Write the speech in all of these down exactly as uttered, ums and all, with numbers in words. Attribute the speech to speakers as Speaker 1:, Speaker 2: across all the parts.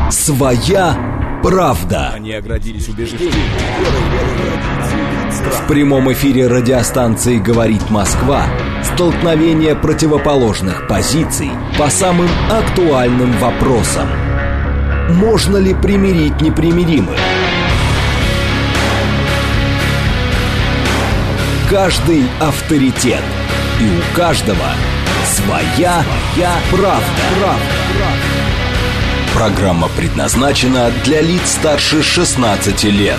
Speaker 1: Своя правда.
Speaker 2: Они оградились убеждением.
Speaker 1: В прямом эфире радиостанции «Говорит Москва» столкновение противоположных позиций по самым актуальным вопросам. Можно ли примирить непримиримых? Каждый авторитет. И у каждого своя, своя правда. правда. Программа предназначена для лиц старше шестнадцати лет.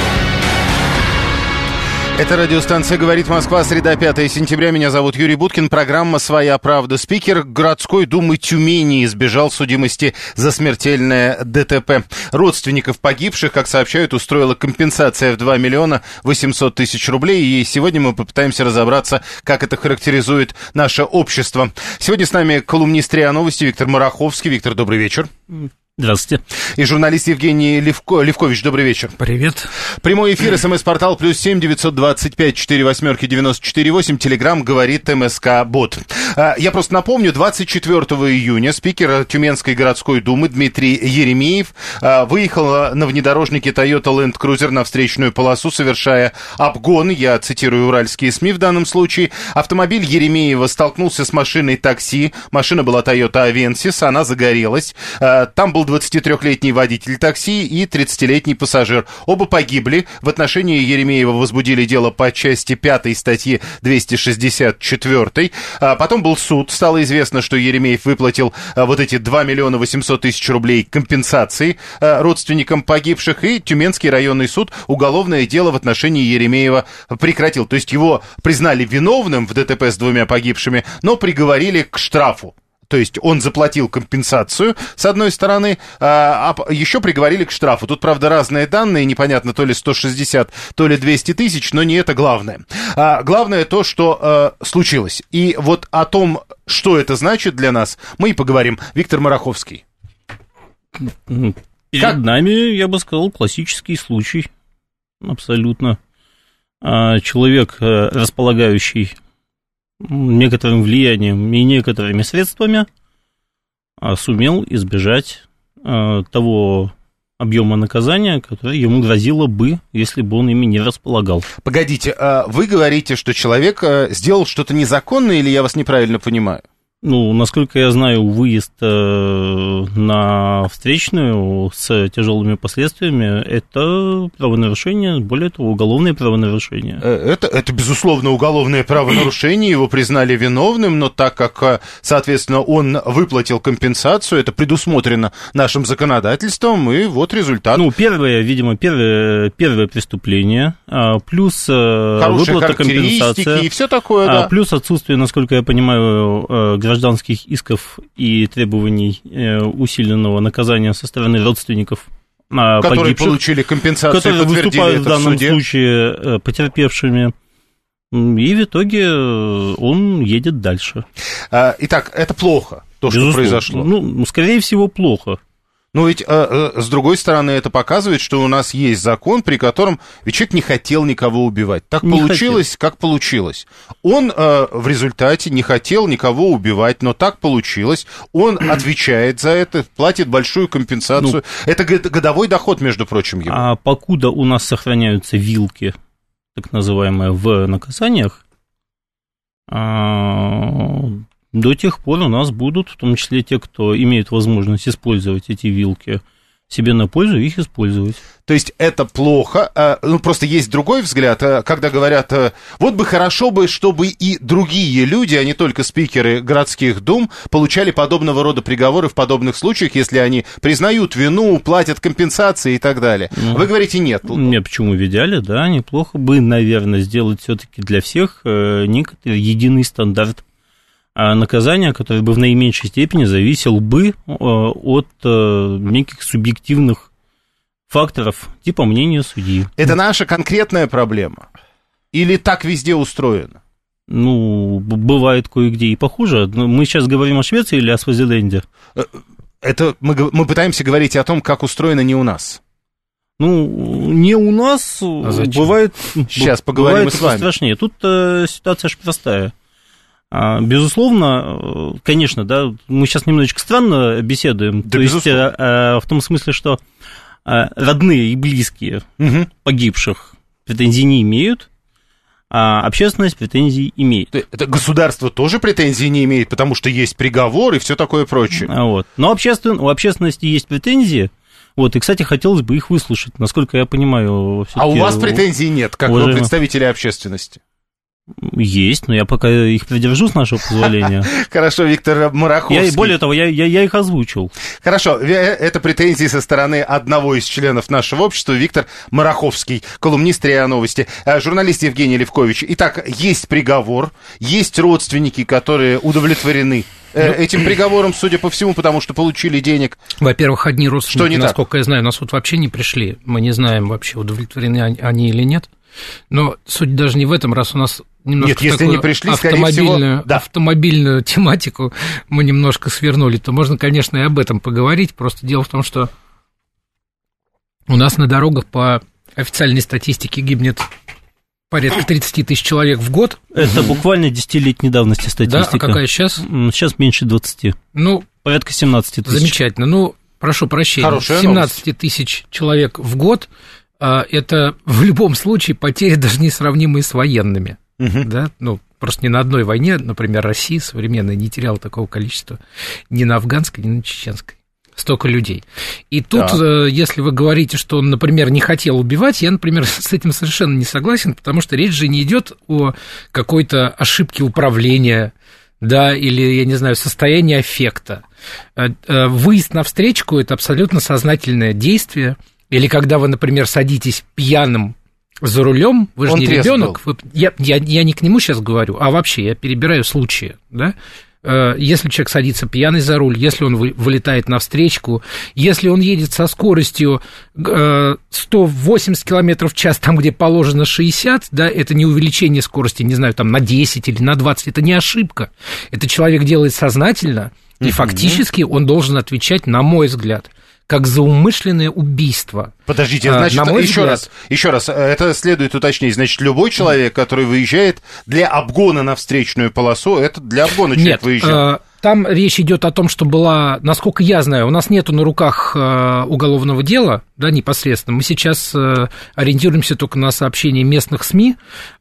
Speaker 3: Это радиостанция «Говорит Москва», среда, пятое сентября. Меня зовут Юрий Буткин. Программа «Своя правда». Спикер городской думы Тюмени избежал судимости за смертельное ДТП. Родственников погибших, как сообщают, устроила компенсация в два миллиона восемьсот тысяч рублей. И сегодня мы попытаемся разобраться, как это характеризует наше общество. Сегодня с нами колумнист РИА Новости Виктор Мараховский. Виктор, добрый вечер.
Speaker 4: Здравствуйте.
Speaker 3: И журналист Евгений Левко, Левкович, добрый вечер.
Speaker 4: Привет.
Speaker 3: Прямой эфир, СМС-портал плюс семь девятьсот двадцать пять четыре восьмерки девяносто четыре восемь, Телеграм говорит МСК-бот. Я просто напомню, двадцать четвёртого июня спикер Тюменской городской думы Дмитрий Еремеев выехал на внедорожнике Toyota Land Cruiser на встречную полосу, совершая обгон. Я цитирую уральские СМИ в данном случае. Автомобиль Еремеева столкнулся с машиной такси. Машина была Toyota Avensis, она загорелась. Там был двадцатитрёхлетний водитель такси и тридцатилетний пассажир. Оба погибли. В отношении Еремеева возбудили дело по части пятой статьи двести шестьдесят четыре. А потом был суд. Стало известно, что Еремеев выплатил а, вот эти два миллиона восемьсот тысяч рублей компенсации а, родственникам погибших. И Тюменский районный суд уголовное дело в отношении Еремеева прекратил. То есть его признали виновным в ДТП с двумя погибшими, но приговорили к штрафу. То есть он заплатил компенсацию, с одной стороны, а, а еще приговорили к штрафу. Тут, правда, разные данные, непонятно, то ли сто шестьдесят, то ли двести тысяч, но не это главное. А, главное то, что а, случилось. И вот о том, что это значит для нас, мы и поговорим. Виктор Мараховский.
Speaker 4: Перед
Speaker 3: как?
Speaker 4: нами, я бы сказал, классический случай. Абсолютно. А, человек, располагающий некоторым влиянием и некоторыми средствами сумел избежать того объема наказания, которое ему грозило бы, если бы он ими не располагал.
Speaker 3: Погодите, вы говорите, что человек сделал что-то незаконное, или я вас неправильно понимаю?
Speaker 4: Ну, насколько я знаю, выезд э, на встречную с тяжелыми последствиями – это правонарушение, более того, уголовное правонарушение.
Speaker 3: Это, это, безусловно, уголовное правонарушение, его признали виновным, но так как, соответственно, он выплатил компенсацию, это предусмотрено нашим законодательством, и вот результат.
Speaker 4: Ну, первое, видимо, первое, первое преступление, плюс
Speaker 3: хорошие
Speaker 4: выплата компенсации,
Speaker 3: и все такое, да.
Speaker 4: Плюс отсутствие, насколько я понимаю, гражданских исков и требований э, усиленного наказания со стороны родственников э,
Speaker 3: которые
Speaker 4: погибших,
Speaker 3: получили компенсацию,
Speaker 4: которые выступают в данном
Speaker 3: в суде.
Speaker 4: случае э, потерпевшими. И в итоге он едет дальше.
Speaker 3: А, итак, это плохо, то, Безусловно. Что произошло.
Speaker 4: Ну, скорее всего, плохо.
Speaker 3: Но ведь, э, э, с другой стороны, это показывает, что у нас есть закон, при котором ведь человек не хотел никого убивать. Так не получилось, хотел. Как получилось. Он э, в результате не хотел никого убивать, но так получилось. Он отвечает за это, платит большую компенсацию. Ну, это годовой доход, между прочим, его.
Speaker 4: А покуда у нас сохраняются вилки, так называемые, в наказаниях, а... до тех пор у нас будут, в том числе те, кто имеет возможность использовать эти вилки себе на пользу, их использовать.
Speaker 3: То есть это плохо, ну просто есть другой взгляд, когда говорят, вот бы хорошо бы, чтобы и другие люди, а не только спикеры городских дум, получали подобного рода приговоры в подобных случаях, если они признают вину, платят компенсации и так далее. Ну, вы говорите нет.
Speaker 4: Нет, почему в идеале, да, неплохо бы, наверное, сделать все-таки для всех некоторый единый стандарт наказания, которое бы в наименьшей степени зависел бы от неких субъективных факторов, типа мнения судьи.
Speaker 3: Это наша конкретная проблема? Или так везде устроено?
Speaker 4: Ну, бывает кое-где и похуже. Мы сейчас говорим о Швеции или о Свазиленде?
Speaker 3: Это мы, мы пытаемся говорить о том, как устроено не у нас.
Speaker 4: Ну, не у нас, а бывает...
Speaker 3: Сейчас поговорим
Speaker 4: бывает
Speaker 3: с вами.
Speaker 4: Страшнее. Тут э, ситуация же простая. Безусловно, конечно, да, мы сейчас немножечко странно беседуем,
Speaker 3: да,
Speaker 4: то есть в том смысле, что родные и близкие угу. погибших претензий не имеют, а общественность претензий имеет.
Speaker 3: Это государство тоже претензий не имеет, потому что есть приговор и все такое прочее.
Speaker 4: Вот. Но обществен... у общественности есть претензии. Вот, и, кстати, хотелось бы их выслушать, насколько я понимаю.
Speaker 3: А у вас претензий нет, как уважаемых... вы представители общественности?
Speaker 4: Есть, но я пока их придержу, с нашего позволения.
Speaker 3: Хорошо, Виктор Мараховский.
Speaker 4: Я, более того, я, я, я их озвучил.
Speaker 3: Хорошо, это претензии со стороны одного из членов нашего общества, Виктор Мараховский, колумнист РИА Новости, журналист Евгений Левкович. Итак, есть приговор, есть родственники, которые удовлетворены этим приговором, судя по всему, потому что получили денег.
Speaker 2: Во-первых, одни родственники, насколько так? я знаю, нас вот вообще не пришли. Мы не знаем вообще, удовлетворены они или нет. Но суть даже не в этом, раз у нас немножко
Speaker 3: Нет, если
Speaker 2: такую
Speaker 3: не пришли,
Speaker 2: автомобильную,
Speaker 3: всего, да.
Speaker 2: автомобильную тематику мы немножко свернули, то можно, конечно, и об этом поговорить. Просто дело в том, что у нас на дорогах по официальной статистике гибнет порядка тридцать тысяч человек в год.
Speaker 4: Это буквально десятилетней давности статистика.
Speaker 2: Да, а какая сейчас?
Speaker 4: Сейчас меньше двадцати.
Speaker 2: Ну,
Speaker 4: порядка семнадцать тысяч.
Speaker 2: Замечательно. Ну, прошу прощения,
Speaker 3: Хорошая
Speaker 2: семнадцать
Speaker 3: новость.
Speaker 2: Тысяч человек в год. Это в любом случае потери даже несравнимые с военными. Угу. Да? Ну, просто ни на одной войне, например, Россия современная не теряла такого количества ни на афганской, ни на чеченской. Столько людей. И тут, да. если вы говорите, что он, например, не хотел убивать, я, например, с этим совершенно не согласен, потому что речь же не идет о какой-то ошибке управления, да, или, я не знаю, состоянии аффекта. Выезд на встречку – это абсолютно сознательное действие. Или когда вы, например, садитесь пьяным за рулем, вы же Он не ребенок. Вы, я, я, я не к нему сейчас говорю, а вообще я перебираю случаи. Да? Если человек садится пьяный за руль, если он вылетает на встречку, если он едет со скоростью сто восемьдесят километров в час, там, где положено шестьдесят, да, это не увеличение скорости, не знаю, там на десять или на двадцать, это не ошибка. Это человек делает сознательно, и фактически он должен отвечать, на мой взгляд, как за умышленное убийство.
Speaker 3: Подождите, значит, еще взгляд... раз, еще раз, это следует уточнить. Значит, любой человек, который выезжает для обгона на встречную полосу, это для обгона человек
Speaker 2: Нет,
Speaker 3: выезжал.
Speaker 2: Там речь идет о том, что была, насколько я знаю, у нас нету на руках уголовного дела, да, непосредственно. Мы сейчас ориентируемся только на сообщения местных СМИ.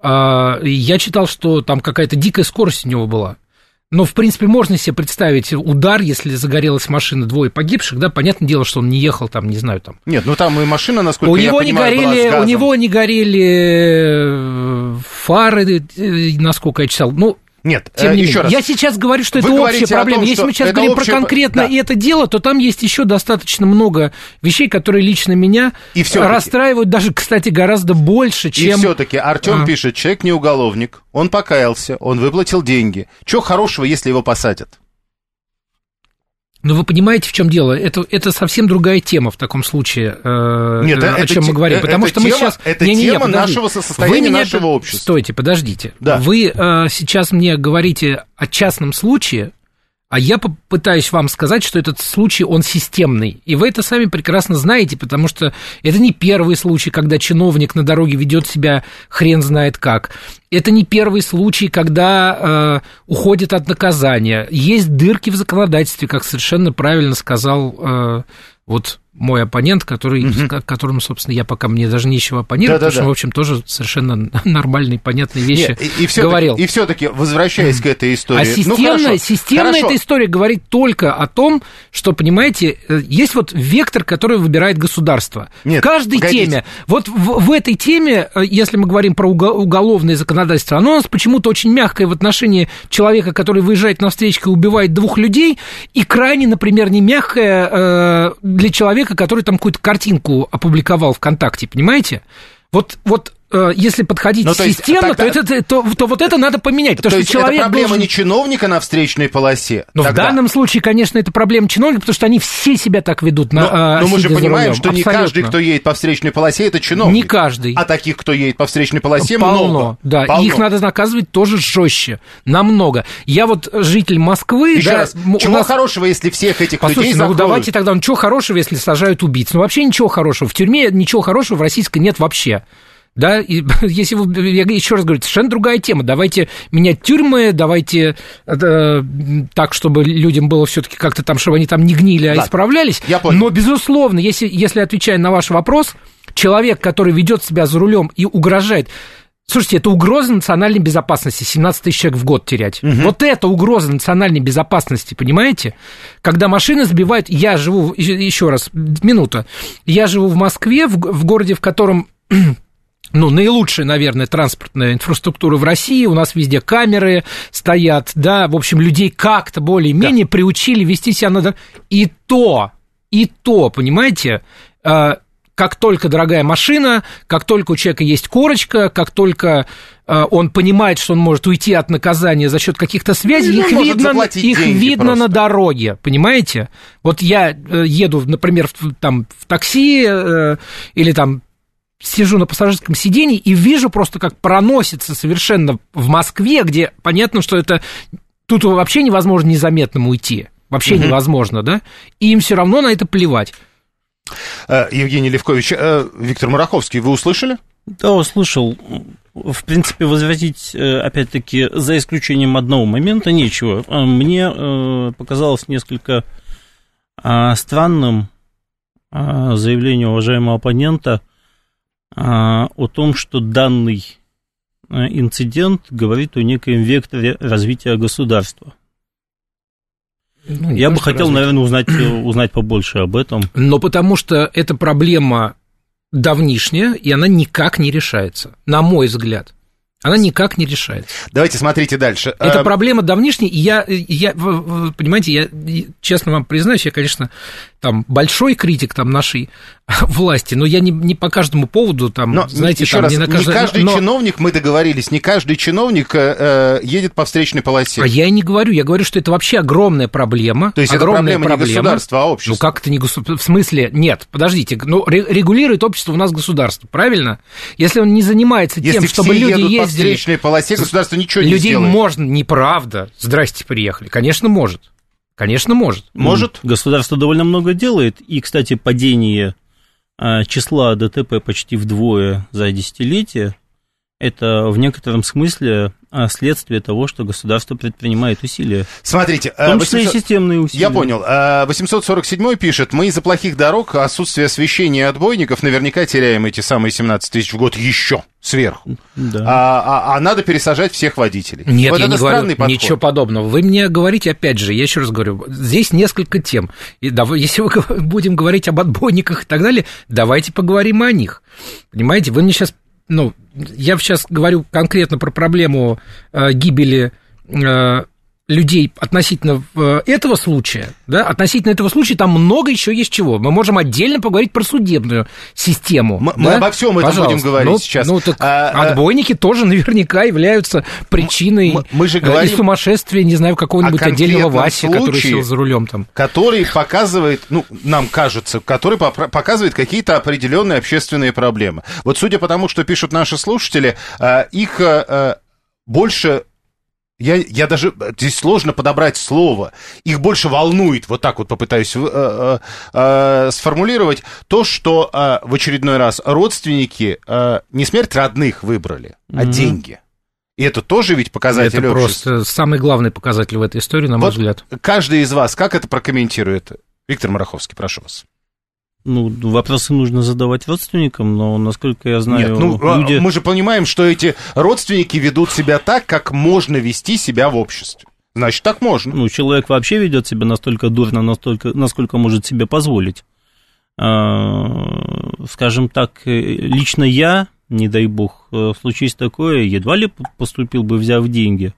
Speaker 2: Я читал, что там какая-то дикая скорость у него была. Но, в принципе, можно себе представить удар, если загорелась машина, двое погибших, да, понятное дело, что он не ехал там, не знаю, там.
Speaker 3: Нет, ну там и машина, насколько
Speaker 2: у
Speaker 3: я
Speaker 2: него
Speaker 3: понимаю,
Speaker 2: не горели,
Speaker 3: была с газом.
Speaker 2: У него не горели фары, насколько я читал, ну...
Speaker 3: Нет,
Speaker 2: Тем не
Speaker 3: еще
Speaker 2: менее.
Speaker 3: раз.
Speaker 2: Я сейчас говорю, что
Speaker 3: Вы
Speaker 2: это общая проблема.
Speaker 3: Том,
Speaker 2: Если мы сейчас говорим
Speaker 3: общее...
Speaker 2: про конкретно да. это дело, то там есть еще достаточно много вещей, которые лично меня и расстраивают, даже, кстати, гораздо больше, чем...
Speaker 3: И все-таки Артем а. пишет, человек не уголовник, он покаялся, он выплатил деньги. Чего хорошего, если его посадят?
Speaker 2: Но вы понимаете, в чем дело? Это, это совсем другая тема в таком случае, э,
Speaker 3: Нет,
Speaker 2: о
Speaker 3: это,
Speaker 2: чем мы говорим. Потому что
Speaker 3: тема,
Speaker 2: мы сейчас...
Speaker 3: Это
Speaker 2: не, не,
Speaker 3: тема
Speaker 2: не,
Speaker 3: нашего состояния,
Speaker 2: вы меня...
Speaker 3: нашего общества.
Speaker 2: Стойте, подождите.
Speaker 3: Да.
Speaker 2: Вы э, сейчас мне говорите о частном случае, а я попытаюсь вам сказать, что этот случай, он системный. И вы это сами прекрасно знаете, потому что это не первый случай, когда чиновник на дороге ведет себя хрен знает как. Это не первый случай, когда э, уходит от наказания. Есть дырки в законодательстве, как совершенно правильно сказал э, вот мой оппонент, который, угу. к которому, собственно, я пока мне даже нечего оппонировать, да, потому да, что, да. в общем, тоже совершенно нормальные, понятные вещи Нет, и, и
Speaker 3: говорил. И все-таки, возвращаясь к этой истории...
Speaker 2: А системная,
Speaker 3: ну,
Speaker 2: системная эта история говорит только о том, что, понимаете, есть вот вектор, который выбирает государство.
Speaker 3: Нет,
Speaker 2: в каждой
Speaker 3: погодите.
Speaker 2: теме. Вот в, в этой теме, если мы говорим про уголовное законодательство, оно у нас почему-то очень мягкое в отношении человека, который выезжает на встречку и убивает двух людей, и крайне, например, не мягкое э, для человека, который там какую-то картинку опубликовал ВКонтакте, понимаете? Вот, вот э, если подходить ну, то системно, есть, тогда... то, это, то, то вот это надо поменять.
Speaker 3: То
Speaker 2: что
Speaker 3: есть
Speaker 2: человек
Speaker 3: это проблема
Speaker 2: должен...
Speaker 3: не чиновника на встречной полосе?
Speaker 2: Но
Speaker 3: тогда...
Speaker 2: в данном случае, конечно, это проблема чиновника, потому что они все себя так ведут.
Speaker 3: Но,
Speaker 2: на,
Speaker 3: но мы же понимаем,
Speaker 2: рулем.
Speaker 3: что
Speaker 2: Абсолютно.
Speaker 3: Не каждый, кто едет по встречной полосе, это чиновник.
Speaker 2: Не каждый.
Speaker 3: А таких, кто едет по встречной полосе,
Speaker 2: полно,
Speaker 3: много.
Speaker 2: Да,
Speaker 3: полно.
Speaker 2: Их надо наказывать тоже жестче, намного. Я вот житель Москвы...
Speaker 3: Еще
Speaker 2: да,
Speaker 3: раз, чего нас... хорошего, если всех этих
Speaker 2: Послушайте,
Speaker 3: людей
Speaker 2: ну
Speaker 3: закроют?
Speaker 2: Давайте тогда, ну чего хорошего, если сажают убийц? Ну вообще ничего хорошего. В тюрьме ничего хорошего в российской нет вообще. Да, и если вы, я еще раз говорю, совершенно другая тема. Давайте менять тюрьмы, давайте э, так, чтобы людям было все-таки как-то там, чтобы они там не гнили, а да. исправлялись.
Speaker 3: Я понял.
Speaker 2: Но, безусловно, если, если отвечая на ваш вопрос, человек, который ведет себя за рулем и угрожает... Слушайте, это угроза национальной безопасности, семнадцать тысяч человек в год терять. Угу. Вот это угроза национальной безопасности, понимаете? Когда машины сбивают... Я живу, еще раз, минута. Я живу в Москве, в, в городе, в котором, ну, наилучшая, наверное, транспортная инфраструктура в России. У нас везде камеры стоят, да, в общем, людей как-то более-менее да. приучили вести себя на... И то, и то, понимаете... Как только дорогая машина, как только у человека есть корочка, как только э, он понимает, что он может уйти от наказания за счет каких-то связей, их видно, их видно на дороге, понимаете? Вот я э, еду, например, в, там, в такси э, или там сижу на пассажирском сидении и вижу просто, как проносится совершенно в Москве, где понятно, что это тут вообще невозможно незаметным уйти, вообще угу. невозможно, да? И им все равно на это плевать.
Speaker 3: Евгений Левкович, Виктор Мараховский, вы услышали?
Speaker 4: Да, услышал. В принципе, возразить, опять-таки, за исключением одного момента нечего. Мне показалось несколько странным заявление уважаемого оппонента о том, что данный инцидент говорит о некоем векторе развития государства. Ну, Я бы хотел, развить. наверное, узнать, узнать побольше об этом.
Speaker 2: Но потому что эта проблема давнишняя, и она никак не решается, на мой взгляд. Она никак не решается.
Speaker 3: Давайте смотрите дальше.
Speaker 2: Это проблема давнишняя, и я, я, понимаете, я честно вам признаюсь, я, конечно, там большой критик там, нашей власти, но я не, не по каждому поводу, там,
Speaker 3: но,
Speaker 2: знаете,
Speaker 3: еще
Speaker 2: там,
Speaker 3: раз,
Speaker 2: не на каждый...
Speaker 3: Не каждый
Speaker 2: но...
Speaker 3: чиновник, мы договорились, не каждый чиновник э, едет по встречной полосе.
Speaker 2: А я и не говорю, я говорю, что это вообще огромная проблема.
Speaker 3: То есть
Speaker 2: огромная
Speaker 3: это проблема, проблема не государства, а общества?
Speaker 2: Ну, как это не государство? В смысле, нет, подождите, ну, регулирует общество у нас государство, правильно? Если он не занимается тем,
Speaker 3: Если
Speaker 2: чтобы люди ездили...
Speaker 3: по встречной полосе, государство ничего не
Speaker 2: людей
Speaker 3: сделает.
Speaker 2: Можно, неправда. Здрасте, приехали. Конечно, может. Конечно, может.
Speaker 3: Может.
Speaker 4: Государство довольно много делает, и, кстати, падение числа ДТП почти вдвое за десятилетие, это в некотором смысле следствие того, что государство предпринимает усилия.
Speaker 3: Смотрите,
Speaker 4: в том числе восемьсот... и системные усилия.
Speaker 3: Я понял. восемьсот сорок седьмой пишет: мы из-за плохих дорог, отсутствия освещения и отбойников наверняка теряем эти самые семнадцать тысяч в год еще сверху. Да. А, а, а надо пересажать всех водителей.
Speaker 2: Нет,
Speaker 3: вот
Speaker 2: я
Speaker 3: это
Speaker 2: не говорю
Speaker 3: подход.
Speaker 2: Ничего подобного. Вы мне говорите, опять же, я еще раз говорю, здесь несколько тем. И давай, если мы будем говорить об отбойниках и так далее, давайте поговорим о них. Понимаете, вы мне сейчас... Ну, я сейчас говорю конкретно про проблему э, гибели э, людей относительно э, этого случая, да, относительно этого случая там много еще есть чего. Мы можем отдельно поговорить про судебную систему.
Speaker 3: Мы,
Speaker 2: да?
Speaker 3: мы обо всем этом
Speaker 2: Пожалуйста.
Speaker 3: будем говорить
Speaker 2: ну,
Speaker 3: сейчас.
Speaker 2: Ну, так
Speaker 3: а,
Speaker 2: отбойники а... тоже наверняка являются причиной
Speaker 3: мы, мы же говорим
Speaker 2: и сумасшествия, не знаю, какого-нибудь отдельного Васи,
Speaker 3: случае,
Speaker 2: который сел за рулем там.
Speaker 3: Который показывает, ну, нам кажется, который показывает какие-то определенные общественные проблемы. Вот судя по тому, что пишут наши слушатели, их больше... Я, я даже... Здесь сложно подобрать слово. Их больше волнует, вот так вот попытаюсь э, э, э, сформулировать, то, что э, в очередной раз родственники э, не смерть родных выбрали, mm-hmm. а деньги. И это тоже ведь показатель
Speaker 2: это
Speaker 3: общества.
Speaker 2: Это просто самый главный показатель в этой истории, на мой
Speaker 3: вот
Speaker 2: взгляд.
Speaker 3: Каждый из вас как это прокомментирует? Виктор Мараховский, прошу вас.
Speaker 4: Ну, вопросы нужно задавать родственникам, но, насколько я знаю,
Speaker 3: Нет, ну, люди... мы же понимаем, что эти родственники ведут себя так, как можно вести себя в обществе. Значит, так можно.
Speaker 4: Ну, человек вообще ведет себя настолько дурно, настолько, насколько может себе позволить. Скажем так, лично я, не дай бог, случись такое, едва ли поступил бы, взяв деньги.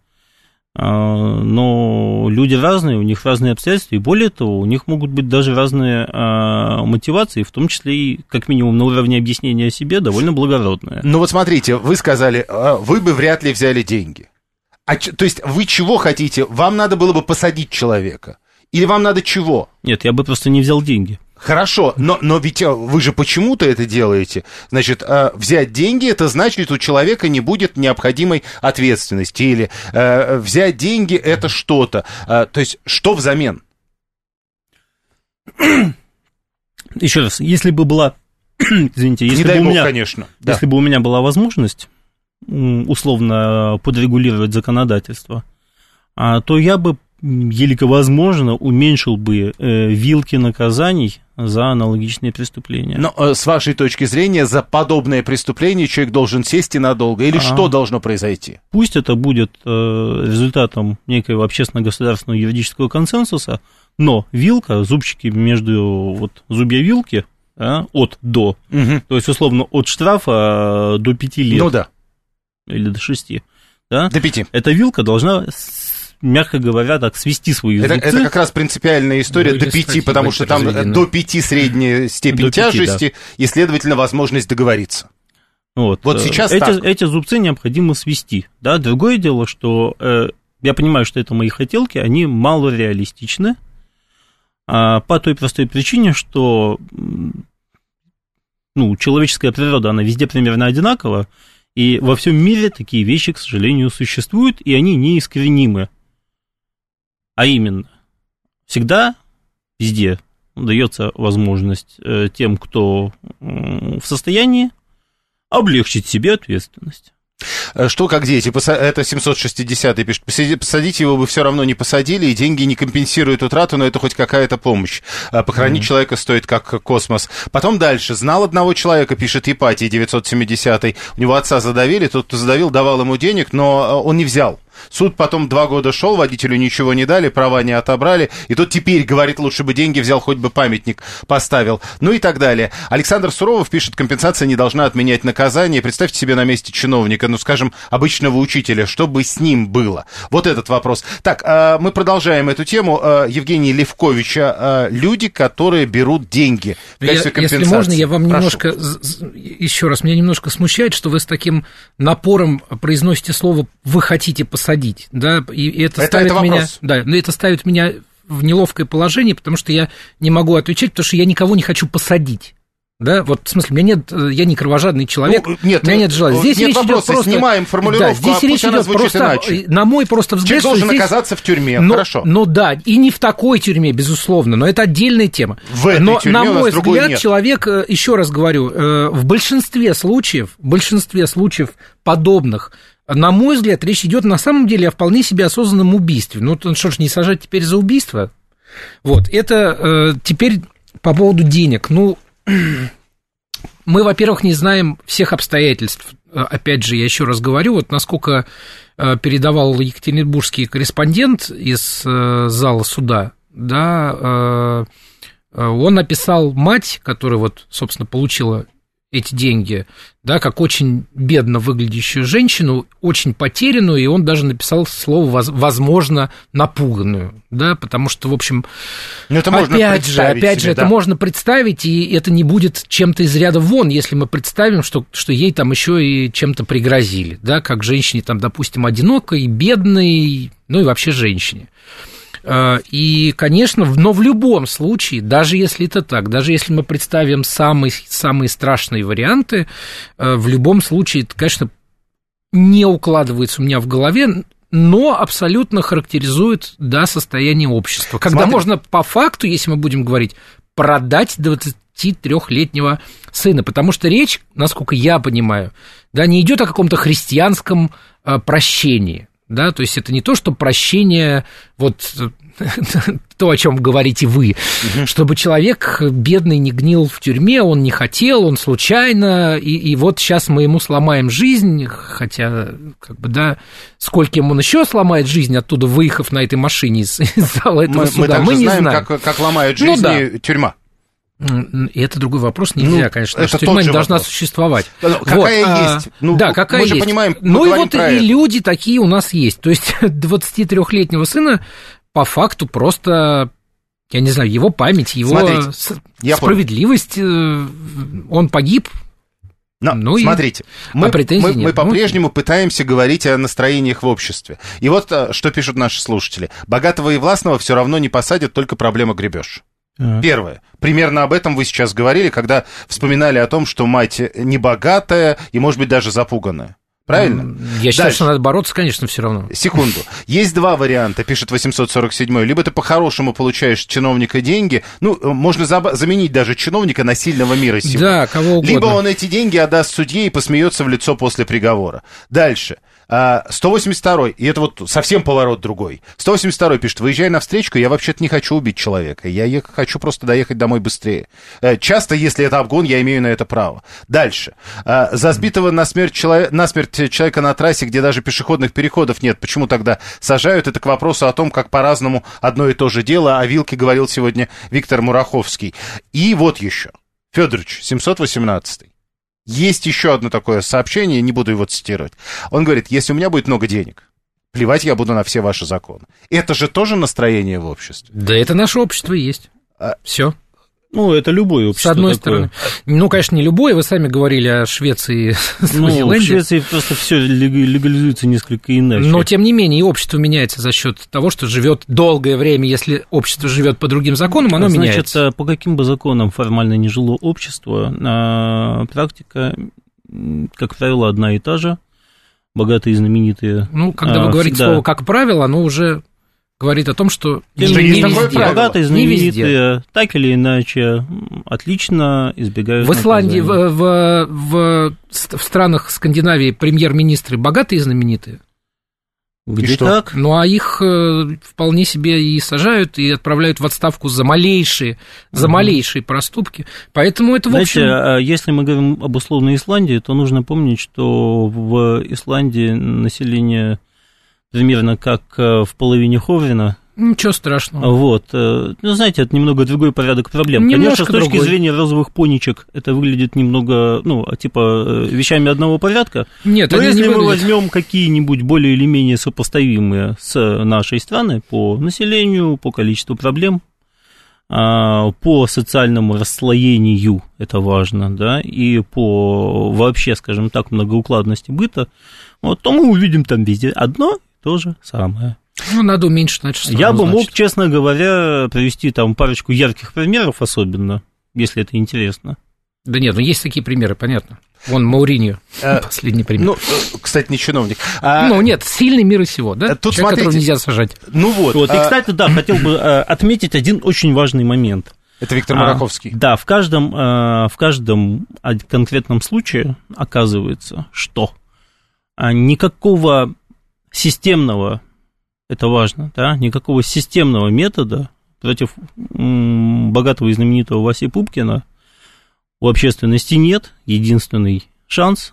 Speaker 4: Но люди разные, у них разные обстоятельства, и более того, у них могут быть даже разные а, мотивации, в том числе и, как минимум, на уровне объяснения о себе довольно благородные.
Speaker 3: Ну вот смотрите, вы сказали, вы бы вряд ли взяли деньги. А, то есть вы чего хотите? Вам надо было бы посадить человека? Или вам надо чего?
Speaker 4: Нет, я бы просто не взял деньги.
Speaker 3: Хорошо, но, но ведь вы же почему-то это делаете. Значит, взять деньги, это значит, у человека не будет необходимой ответственности. Или э, взять деньги, это что-то. То есть, что взамен?
Speaker 4: Еще раз, если бы была извините, если
Speaker 3: Не
Speaker 4: бы
Speaker 3: дай
Speaker 4: у
Speaker 3: бог,
Speaker 4: меня,
Speaker 3: конечно.
Speaker 4: если
Speaker 3: Да.
Speaker 4: бы у меня была возможность условно подрегулировать законодательство, то я бы, елико возможно, уменьшил бы вилки наказаний за аналогичные преступления.
Speaker 3: Но с вашей точки зрения, за подобное преступление человек должен сесть и надолго? Или а, что должно произойти?
Speaker 4: Пусть это будет результатом некоего общественно-государственного юридического консенсуса, но вилка, зубчики между вот, зубья вилки, да, от до, угу. То есть, условно, от штрафа до пяти лет.
Speaker 3: Ну да.
Speaker 4: Или до шести. Да?
Speaker 3: До пяти.
Speaker 4: Эта вилка должна, мягко говоря, так свести свои
Speaker 3: это,
Speaker 4: зубцы.
Speaker 3: Это как раз принципиальная история ну, до пяти, потому что там разведено. До пяти средняя степень до тяжести, пяти, да. И, следовательно, возможность договориться.
Speaker 4: Вот,
Speaker 3: вот сейчас
Speaker 4: эти,
Speaker 3: так.
Speaker 4: Эти зубцы необходимо свести. Да? Другое дело, что э, я понимаю, что это мои хотелки, они малореалистичны. А, по той простой причине, что ну, человеческая природа, она везде примерно одинакова, и во всем мире такие вещи, к сожалению, существуют, и они неискоренимы. А именно, всегда, везде дается возможность э, тем, кто э, в состоянии, облегчить себе ответственность.
Speaker 3: Что как дети? Это семьсот шестидесятый пишет. Посадить его бы все равно не посадили, и деньги не компенсируют утрату, но это хоть какая-то помощь. Похоронить mm-hmm. человека стоит как космос. Потом дальше. Знал одного человека, пишет Епатий девятьсот семидесятый. У него отца задавили, тот, кто задавил, давал ему денег, но он не взял. Суд потом два года шел, водителю ничего не дали, права не отобрали, и тот теперь говорит, лучше бы деньги взял, хоть бы памятник поставил, ну и так далее. Александр Суровов пишет, компенсация не должна отменять наказание. Представьте себе на месте чиновника, ну, скажем, обычного учителя, что бы с ним было? Вот этот вопрос. Так, мы продолжаем эту тему. Евгений Левкович, люди, которые берут деньги в качестве компенсации.
Speaker 2: Если можно, я вам
Speaker 3: Прошу.
Speaker 2: немножко, еще раз, меня немножко смущает, что вы с таким напором произносите слово «вы хотите посадить». Садить, да, и это, это ставит это меня, да, но это ставит меня в неловкое положение, потому что я не могу отвечать, потому что я никого не хочу посадить. Да, вот в смысле, у меня нет, я не кровожадный человек, ну, нет, у меня нет желания. Здесь
Speaker 3: нет
Speaker 2: речь
Speaker 3: вопроса,
Speaker 2: идет просто...
Speaker 3: снимаем формулировку, да, здесь а речь идет просто, иначе.
Speaker 2: На мой просто взгляд,
Speaker 3: человек должен
Speaker 2: здесь...
Speaker 3: оказаться в тюрьме,
Speaker 2: но,
Speaker 3: хорошо.
Speaker 2: Ну да, и не в такой тюрьме, безусловно, но это отдельная тема.
Speaker 3: В этой
Speaker 2: но,
Speaker 3: тюрьме
Speaker 2: на мой взгляд,
Speaker 3: нет.
Speaker 2: человек, еще раз говорю, в большинстве случаев, в большинстве случаев подобных, на мой взгляд, речь идет на самом деле о вполне себе осознанном убийстве. Ну, что ж, не сажать теперь за убийство? Вот, это э, теперь по поводу денег. Ну, мы, во-первых, не знаем всех обстоятельств. Опять же, я еще раз говорю, вот насколько э, передавал екатеринбургский корреспондент из э, зала суда, да, э, он написал мать, которая вот, собственно, получила эти деньги, да, как очень бедно выглядящую женщину, очень потерянную, и он даже написал слово «возможно» напуганную, да, потому что, в общем,
Speaker 3: это
Speaker 2: опять же, опять себе, же, да. Это можно представить, и это не будет чем-то из ряда вон, если мы представим, что, что ей там еще и чем-то пригрозили, да, как женщине, там, допустим, одинокой, бедной, ну и вообще женщине. И, конечно, но в любом случае, даже если это так, даже если мы представим самые, самые страшные варианты, в любом случае это, конечно, не укладывается у меня в голове, но абсолютно характеризует, да, состояние общества. Когда Смотри. можно по факту, если мы будем говорить, продать двадцатитрёхлетнего сына, потому что речь, насколько я понимаю, да, не идет о каком-то христианском прощении. Да, то есть это не то, что прощение, вот то, о чем говорите вы, угу. чтобы человек бедный не гнил в тюрьме, он не хотел, он случайно, и, и вот сейчас мы ему сломаем жизнь, хотя, как бы, да, скольким он еще сломает жизнь, оттуда выехав на этой машине из, из зала этого
Speaker 3: мы,
Speaker 2: суда, мы,
Speaker 3: мы не
Speaker 2: знаем.
Speaker 3: знаем, как, как ломает жизнь ну, да. тюрьма.
Speaker 2: И это другой вопрос, нельзя, ну, конечно,
Speaker 3: это
Speaker 2: тюрьма не должна
Speaker 3: вопрос.
Speaker 2: существовать.
Speaker 3: Какая вот. есть? Ну,
Speaker 2: да, какая
Speaker 3: мы же
Speaker 2: есть.
Speaker 3: Понимаем, мы
Speaker 2: ну и вот
Speaker 3: про
Speaker 2: и
Speaker 3: это.
Speaker 2: люди такие у нас есть. То есть двадцатитрёхлетнего сына по факту просто, я не знаю, его память, его Смотрите, справедливость, он погиб.
Speaker 3: Но,
Speaker 2: ну
Speaker 3: смотрите,
Speaker 2: и...
Speaker 3: мы,
Speaker 2: а
Speaker 3: мы,
Speaker 2: нет.
Speaker 3: мы по-прежнему пытаемся говорить о настроениях в обществе. И вот что пишут наши слушатели. Богатого и властного все равно не посадят, только проблема гребеж. А. Первое. Примерно об этом вы сейчас говорили, когда вспоминали о том, что мать небогатая и, может быть, даже запуганная. Правильно?
Speaker 2: Я считаю, Дальше. что надо бороться, конечно, все равно.
Speaker 3: Секунду. Есть два варианта, пишет восемьсот сорок семь. Либо ты по-хорошему получаешь чиновника деньги, ну, можно за- заменить даже чиновника на сильного мира сего.
Speaker 2: Да, кого угодно.
Speaker 3: Либо он эти деньги отдаст судье и посмеется в лицо после приговора. Дальше. сто восемьдесят второй, и это вот совсем поворот другой. сто восемьдесят второй пишет: выезжай на встречку, я вообще-то не хочу убить человека, я е- хочу просто доехать домой быстрее. Часто, если это обгон, я имею на это право. Дальше. За сбитого насмерть, чело- насмерть человека на трассе, где даже пешеходных переходов нет, почему тогда сажают? Это к вопросу о том, как по-разному одно и то же дело. О вилке говорил сегодня Виктор Мураховский. И вот еще. Федорович, семьсот восемнадцатый. Есть еще одно такое сообщение, не буду его цитировать. Он говорит: если у меня будет много денег, плевать я буду на все ваши законы. Это же тоже настроение в обществе.
Speaker 2: Да, это наше общество и есть. А... Все.
Speaker 4: Ну, это любое общество.
Speaker 2: С одной
Speaker 4: такое.
Speaker 2: стороны. Ну, конечно, не любое. Вы сами говорили о Швеции,
Speaker 4: ну, в Швеции просто все легализуется несколько иначе.
Speaker 2: Но, тем не менее, и общество меняется за счет того, что живет долгое время. Если общество живет по другим законам, оно
Speaker 4: Значит,
Speaker 2: меняется.
Speaker 4: Значит, по каким бы законам формально не жило общество, практика, как правило, одна и та же. Богатые и знаменитые.
Speaker 2: Ну, когда вы говорите
Speaker 4: всегда...
Speaker 2: слово «как правило», оно уже... говорит о том, что
Speaker 3: не,
Speaker 2: не,
Speaker 3: не
Speaker 2: везде.
Speaker 4: Богатые, знаменитые, так или иначе, отлично избегают
Speaker 2: В Исландии, в, в, в, в странах Скандинавии премьер-министры богатые и знаменитые?
Speaker 4: Где
Speaker 3: и
Speaker 4: так?
Speaker 2: Ну, а их вполне себе и сажают, и отправляют в отставку за малейшие, за угу. малейшие проступки. Поэтому это, в
Speaker 4: Знаете,
Speaker 2: общем...
Speaker 4: если мы говорим об условной Исландии, то нужно помнить, что в Исландии население... примерно как в половине Ховрина.
Speaker 2: Ничего страшного.
Speaker 4: Вот. Ну, знаете, это немного другой порядок проблем.
Speaker 2: Немножко
Speaker 4: Конечно, с точки
Speaker 2: другой.
Speaker 4: зрения розовых поничек это выглядит немного, ну, типа, вещами одного порядка.
Speaker 2: Нет,
Speaker 4: но если
Speaker 2: не
Speaker 4: мы
Speaker 2: выглядит.
Speaker 4: возьмем какие-нибудь более или менее сопоставимые с нашей страной по населению, по количеству проблем, по социальному расслоению, это важно, да, и по вообще, скажем так, многоукладности быта, вот, то мы увидим там везде одно то же самое.
Speaker 2: Ну, надо уменьшить, значит,
Speaker 4: Я бы
Speaker 2: значит.
Speaker 4: мог, честно говоря, привести там парочку ярких примеров, особенно, если это интересно.
Speaker 2: Да нет, ну есть такие примеры, понятно. Вон Мауриньо, а, последний пример.
Speaker 3: Ну, кстати, не чиновник.
Speaker 2: А... Ну, нет, сильный мир и всего, да?
Speaker 3: Тут
Speaker 2: Человек,
Speaker 3: смотрите...
Speaker 2: которого нельзя сажать.
Speaker 3: Ну вот.
Speaker 4: вот.
Speaker 3: А...
Speaker 4: И, кстати, да, хотел бы отметить один очень важный момент.
Speaker 3: Это Виктор Мураховский.
Speaker 4: А, да, в каждом, в каждом конкретном случае оказывается, что никакого системного, это важно, да, никакого системного метода против богатого и знаменитого Васи Пупкина у общественности нет. Единственный шанс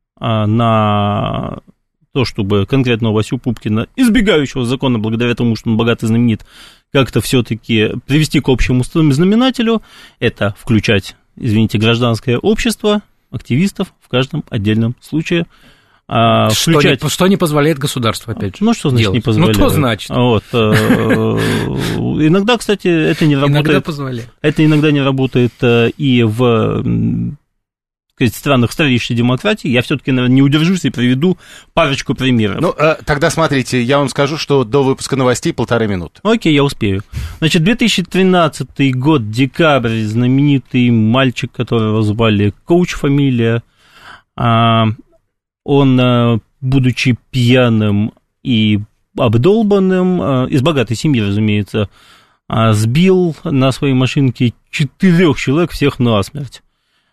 Speaker 4: на то, чтобы конкретного Васю Пупкина, избегающего закона благодаря тому, что он богат и знаменит, как-то все-таки привести к общему знаменателю, это включать, извините, гражданское общество, активистов в каждом отдельном случае.
Speaker 2: А, включать... что, не, что не позволяет государство, опять же.
Speaker 4: Ну, что значит
Speaker 2: делать?
Speaker 4: не позволяет?
Speaker 2: Ну, то значит.
Speaker 4: Вот. Иногда, кстати, это не работает.
Speaker 2: Иногда позволяет.
Speaker 4: Это иногда не работает и в сказать, странах старейшей демократии. Я все-таки, наверное, не удержусь и приведу парочку примеров.
Speaker 3: Ну, тогда смотрите, я вам скажу, что до выпуска новостей полторы минуты.
Speaker 4: Окей, я успею. Значит, две тысячи тринадцатый год, декабрь, знаменитый мальчик, которого звали Коуч, фамилия, он, будучи пьяным и обдолбанным, из богатой семьи, разумеется, сбил на своей машинке четырех человек, всех насмерть.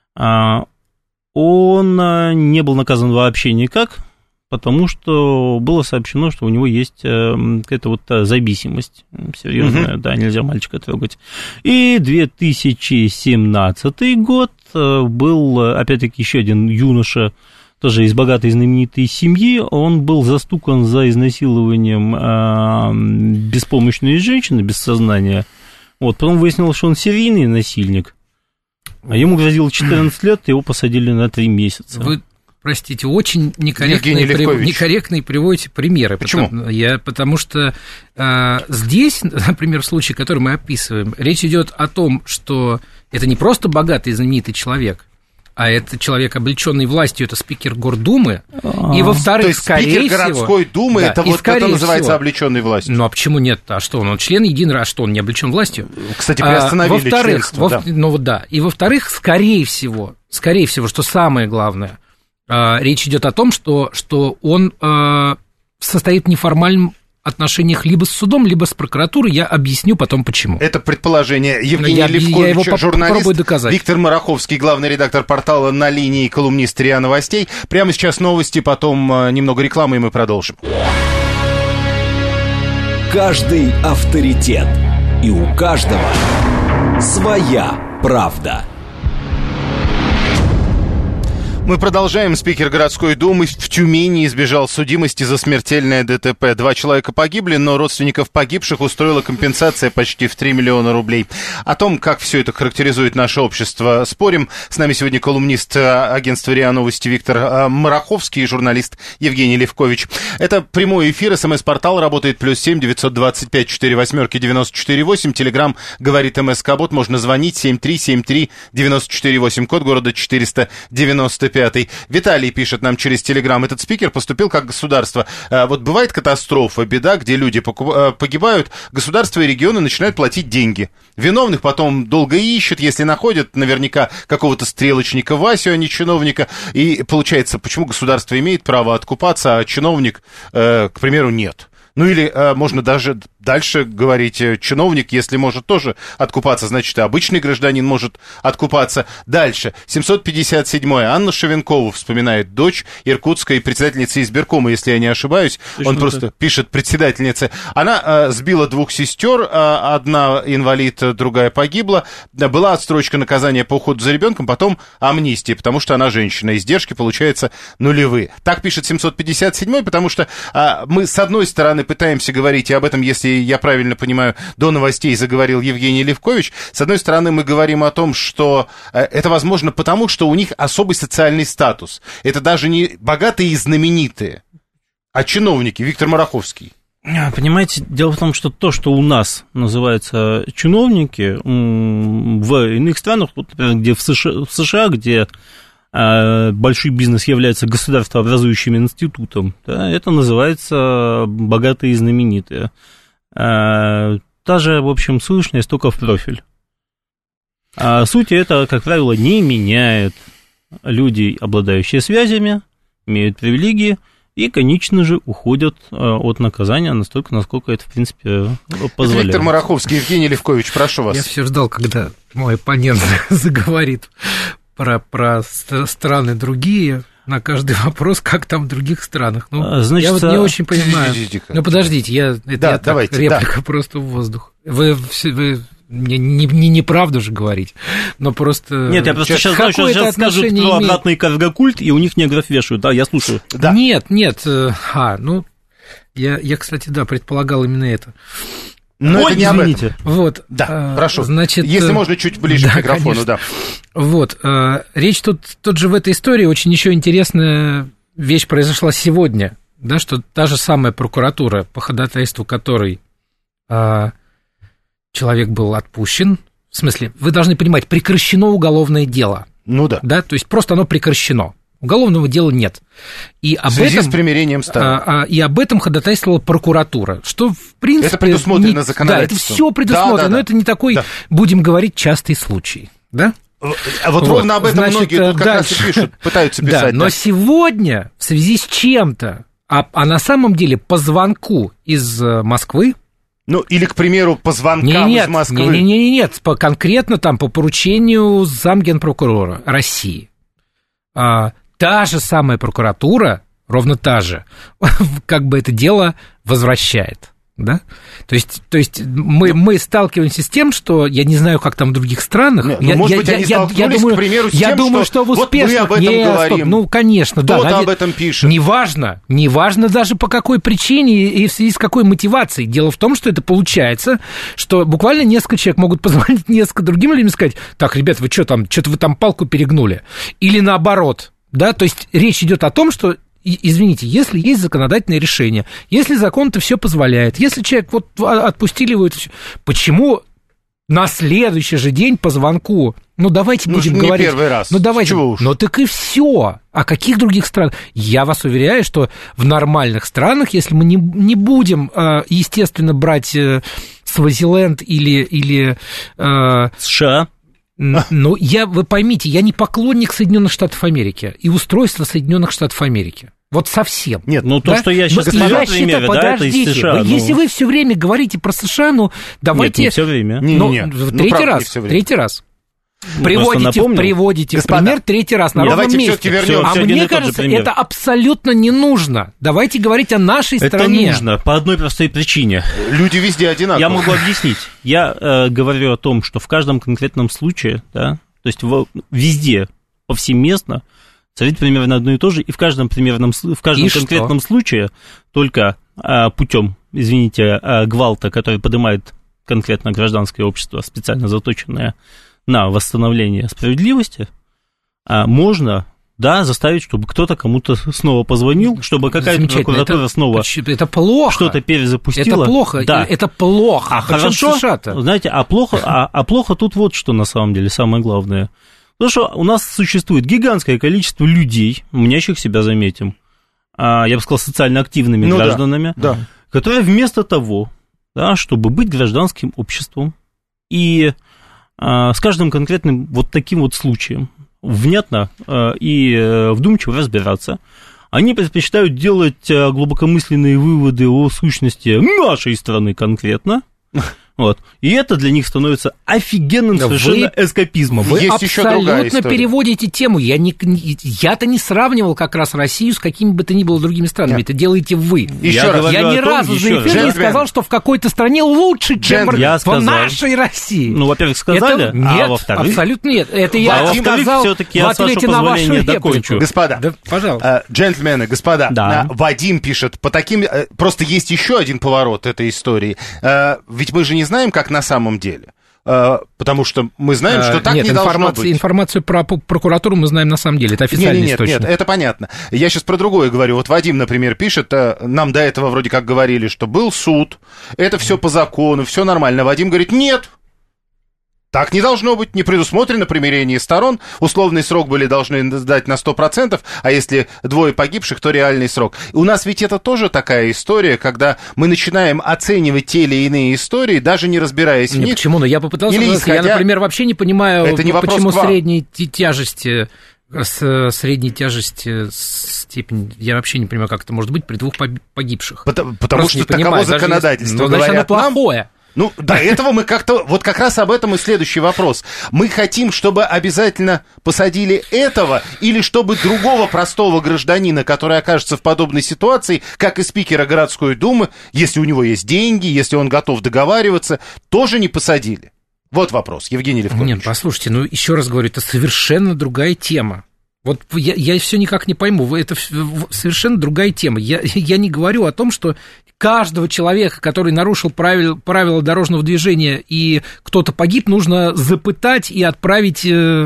Speaker 4: Он не был наказан вообще никак, потому что было сообщено, что у него есть какая-то вот зависимость серьезная, mm-hmm. да, нельзя мальчика трогать. И две тысячи семнадцатый год был, опять-таки, еще один юноша, тоже из богатой знаменитой семьи, он был застукан за изнасилованием э, беспомощной женщины без сознания. Вот, потом выяснилось, что он серийный насильник, а ему грозило четырнадцать лет, его посадили на три месяца.
Speaker 2: Вы, простите, очень некорректные, при... некорректные приводите примеры.
Speaker 3: Почему?
Speaker 2: Потому, я, потому что э, здесь, например, в случае, который мы описываем, речь идет о том, что это не просто богатый знаменитый человек, а это человек, облеченный властью, это спикер Гордумы. А-а-а. И, во-вторых,
Speaker 3: То есть
Speaker 2: скорее
Speaker 3: спикер городской
Speaker 2: всего,
Speaker 3: думы,
Speaker 2: да,
Speaker 3: это вот это называется всего, облеченной властью.
Speaker 2: Ну, а почему нет? А что, он, он член единый раз, что он не облечен властью?
Speaker 3: Кстати, приостановили
Speaker 2: а, во-вторых,
Speaker 3: членство,
Speaker 2: во,
Speaker 3: да.
Speaker 2: Ну, вот да. И, во-вторых, скорее всего, скорее всего, что самое главное, речь идет о том, что, что он состоит в неформальном отношениях либо с судом, либо с прокуратурой. Я объясню потом, почему.
Speaker 3: Это предположение Евгения
Speaker 2: я,
Speaker 3: Левковича,
Speaker 2: я
Speaker 3: журналист,
Speaker 2: доказать.
Speaker 3: Виктор Мараховский, главный редактор портала «На линии», колумнист РИА Новостей. Прямо сейчас новости, потом немного рекламы, и мы продолжим.
Speaker 1: Каждый авторитет. И у каждого своя правда.
Speaker 3: Мы продолжаем. Спикер городской думы в Тюмени избежал судимости за смертельное ДТП. Два человека погибли, но родственников погибших устроила компенсация почти в три миллиона рублей. О том, как все это характеризует наше общество, спорим. С нами сегодня колумнист агентства РИА Новости Виктор Мараховский и журналист Евгений Левкович. Это прямой эфир. СМС-портал работает плюс семь девятьсот двадцать пять четыре восьмерки девяносто четыре восемь. Телеграм говорит МСК-бот. Можно звонить семь три семь три девяносто четыре восемь. Код города четыреста девяносто пять. Виталий пишет нам через Телеграм. Этот спикер поступил как государство. Вот бывает катастрофа, беда, где люди погибают, государство и регионы начинают платить деньги. Виновных потом долго ищут, если находят наверняка какого-то стрелочника Васю, а не чиновника. И получается, почему государство имеет право откупаться, а чиновник, к примеру, нет. Ну или э, можно даже дальше говорить, чиновник, если может тоже откупаться, значит, и обычный гражданин может откупаться. Дальше, семьсот пятьдесят седьмой. Анна Шевенкова вспоминает, дочь иркутской председательницы избиркома, если я не ошибаюсь. Точно. Он просто так пишет, председательница. Она э, сбила двух сестер, э, одна инвалид, другая погибла. Была отстрочка наказания по уходу за ребенком, потом амнистия, потому что она женщина. Издержки, получается, нулевые. Так пишет семьсот пятьдесят седьмой, потому что э, мы, с одной стороны, пытаемся говорить, и об этом, если я правильно понимаю, до новостей заговорил Евгений Левкович. С одной стороны, мы говорим о том, что это возможно потому, что у них особый социальный статус. Это даже не богатые и знаменитые, а чиновники. Виктор Мараховский.
Speaker 4: Понимаете, дело в том, что то, что у нас называется чиновники, в иных странах, вот, например, где в США, в США, где большой бизнес является государствообразующим институтом, да, это называется богатые и знаменитые. Та же, в общем, сущность, только в профиль. А суть это, как правило, не меняет. Люди, обладающие связями, имеют привилегии и, конечно же, уходят от наказания настолько, насколько это, в принципе, позволяет.
Speaker 3: Виктор Мараховский, Евгений Левкович, прошу вас.
Speaker 2: Я все ждал, когда мой оппонент заговорит Про, про страны другие, на каждый вопрос, как там в других странах. Ну, Значит, я вот не очень понимаю. Ну, подождите, я, это
Speaker 3: да,
Speaker 2: я
Speaker 3: давайте,
Speaker 2: так, реплика
Speaker 3: да.
Speaker 2: просто в воздух. Вы, вы не, не, не неправду же говорить, но просто...
Speaker 4: Нет, я просто сейчас, сейчас, сейчас скажу про имеет... обратный каргокульт, и у них негров вешают, да, я слушаю.
Speaker 2: Да. Нет, нет, а, ну, я, я, кстати, да, предполагал именно это.
Speaker 3: Но
Speaker 2: Ой,
Speaker 3: это не
Speaker 2: извините.
Speaker 3: об этом.
Speaker 2: Вот,
Speaker 3: да,
Speaker 2: а,
Speaker 3: прошу.
Speaker 2: Значит,
Speaker 3: если можно, чуть ближе
Speaker 2: да,
Speaker 3: к микрофону, конечно. Да.
Speaker 2: Вот, а, речь тут, тут же в этой истории очень еще интересная вещь произошла сегодня, да, что та же самая прокуратура, по ходатайству которой а, человек был отпущен, в смысле, вы должны понимать, прекращено уголовное дело.
Speaker 3: Ну да.
Speaker 2: Да, то есть просто оно прекращено. Уголовного дела нет. И об
Speaker 3: в связи
Speaker 2: этом,
Speaker 3: с примирением сторон.
Speaker 2: А, а, и об этом ходатайствовала прокуратура, что, в принципе...
Speaker 3: Это предусмотрено
Speaker 2: не,
Speaker 3: законодательством.
Speaker 2: Да, это все предусмотрено, да, да, да. Но это не такой, да. будем говорить, частый случай, да?
Speaker 3: А вот, вот ровно об этом Значит, многие тут как дальше. раз и пишут, пытаются писать.
Speaker 2: Да,
Speaker 3: да.
Speaker 2: Но сегодня, в связи с чем-то, а, а на самом деле по звонку из Москвы,
Speaker 3: ну, или, к примеру, по звонкам
Speaker 2: нет,
Speaker 3: из Москвы.
Speaker 2: Нет, нет, нет, нет, по, конкретно там по поручению замгенпрокурора России, а, та же самая прокуратура, ровно та же, как бы это дело возвращает, да? То есть, то есть мы, мы сталкиваемся с тем, что я не знаю, как там в других странах.
Speaker 3: Нет,
Speaker 2: я,
Speaker 3: ну, может
Speaker 2: я,
Speaker 3: быть,
Speaker 2: я,
Speaker 3: они
Speaker 2: я,
Speaker 3: столкнулись,
Speaker 2: я думаю,
Speaker 3: к примеру, с
Speaker 2: я
Speaker 3: тем,
Speaker 2: думаю,
Speaker 3: что,
Speaker 2: что в успешных...
Speaker 3: вот мы об этом
Speaker 2: Нет,
Speaker 3: говорим.
Speaker 2: Стоп, ну, конечно, да.
Speaker 3: Кто-то об этом пишет.
Speaker 2: Неважно, неважно даже по какой причине и в связи с какой мотивацией. Дело в том, что это получается, что буквально несколько человек могут позвонить несколько другим людям и сказать, так, ребят, вы что там, что-то вы там палку перегнули. Или наоборот, да, то есть речь идет о том, что извините, если есть законодательное решение, если закон-то все позволяет, если человек вот отпустили его, почему на следующий же день по звонку, ну давайте
Speaker 3: ну,
Speaker 2: будем
Speaker 3: не
Speaker 2: говорить,
Speaker 3: первый раз.
Speaker 2: ну давайте,
Speaker 3: уж?
Speaker 2: ну так и все. А каких других стран? Я вас уверяю, что в нормальных странах, если мы не, не будем, естественно, брать Свазиленд или, или
Speaker 4: США.
Speaker 2: Ну, я, вы поймите, я не поклонник Соединенных Штатов Америки и устройства Соединенных Штатов Америки. Вот совсем.
Speaker 4: Нет, ну то, да? что я сейчас
Speaker 2: но,
Speaker 4: привел
Speaker 2: я
Speaker 4: примеры,
Speaker 2: считаю,
Speaker 4: да, это из США.
Speaker 2: Вы,
Speaker 4: ну...
Speaker 2: Если вы все время говорите про США, ну, давайте...
Speaker 4: Нет, не все время.
Speaker 2: Не, ну, не, не. Третий ну, раз, третий раз. Приводите, приводите Господа, пример третий раз на ровном месте. А мне кажется, это абсолютно не нужно. Давайте говорить о нашей
Speaker 4: это
Speaker 2: стране.
Speaker 4: Это нужно по одной простой причине.
Speaker 3: Люди везде одинаковые.
Speaker 4: Я могу объяснить. Я э, говорю о том, что в каждом конкретном случае, да, то есть в, везде, повсеместно, царит примерно одно и то же, и в каждом, примерном, в каждом и конкретном что? случае только э, путем, извините, э, гвалта, который поднимает конкретно гражданское общество, специально заточенное на восстановление справедливости, можно, да, заставить, чтобы кто-то кому-то снова позвонил, чтобы какая-то прокуратура
Speaker 2: это,
Speaker 4: снова
Speaker 2: это плохо.
Speaker 4: что-то перезапустила.
Speaker 2: Это плохо,
Speaker 4: да.
Speaker 2: это плохо.
Speaker 4: А хорошо, знаете, а плохо, а, а плохо тут вот что на самом деле самое главное. Потому что у нас существует гигантское количество людей, мнящих себя, заметим, я бы сказал, социально активными ну гражданами,
Speaker 3: да, да.
Speaker 4: которые вместо того, да, чтобы быть гражданским обществом и с каждым конкретным вот таким вот случаем внятно и вдумчиво разбираться, они предпочитают делать глубокомысленные выводы о сущности нашей страны конкретно. Вот. И это для них становится офигенным да совершенно вы, эскапизмом.
Speaker 2: Вы Есть абсолютно переводите тему. Я не, я-то не сравнивал как раз Россию с какими бы то ни было другими странами. Нет. Это делаете вы.
Speaker 3: Еще
Speaker 2: я
Speaker 3: раз.
Speaker 2: я ни разу за эфир не сказал, что в какой-то стране лучше, чем в, в нашей России.
Speaker 4: Ну, во-первых, сказали,
Speaker 2: это, нет,
Speaker 4: а во-вторых...
Speaker 2: абсолютно нет. Это я
Speaker 4: а
Speaker 2: сказал в ответе на вашу реплику.
Speaker 3: Господа,
Speaker 2: да, пожалуйста.
Speaker 3: Uh, джентльмены, господа,
Speaker 4: да.
Speaker 3: uh, Вадим пишет, по таким... Uh, просто есть еще один поворот этой истории. Uh, ведь мы же не знаем, как на самом деле. Потому что мы знаем, что так
Speaker 2: нет,
Speaker 3: не должно быть.
Speaker 2: Информацию про прокуратуру мы знаем на самом деле. Это официальный
Speaker 3: нет, нет,
Speaker 2: источник.
Speaker 3: Нет, это понятно. Я сейчас про другое говорю. Вот Вадим, например, пишет, нам до этого вроде как говорили, что был суд, это все по закону, все нормально. Вадим говорит, нет. Так не должно быть, не предусмотрено примирение сторон. Условный срок были должны сдать на сто процентов, а если двое погибших, то реальный срок. У нас ведь это тоже такая история, когда мы начинаем оценивать те или иные истории, даже не разбираясь в них.
Speaker 2: Почему? Ну, я попытался
Speaker 3: или
Speaker 2: сказать, исходя... я, например, вообще не понимаю,
Speaker 3: это не
Speaker 2: почему средней тяжести, с средней тяжести степень, я вообще не понимаю, как это может быть при двух погибших.
Speaker 3: Потому, потому что таково понимаю, законодательство.
Speaker 2: Даже, ну, значит, оно плохое.
Speaker 3: Нам... Ну, до этого мы как-то... Вот как раз об этом и следующий вопрос. Мы хотим, чтобы обязательно посадили этого, или чтобы другого простого гражданина, который окажется в подобной ситуации, как и спикера городской думы, если у него есть деньги, если он готов договариваться, тоже не посадили? Вот вопрос, Евгений Левкович.
Speaker 2: Нет, послушайте, ну, еще раз говорю, это совершенно другая тема. Вот я, я все никак не пойму, это совершенно другая тема. Я, я не говорю о том, что каждого человека, который нарушил правила, правила дорожного движения, и кто-то погиб, нужно запытать и отправить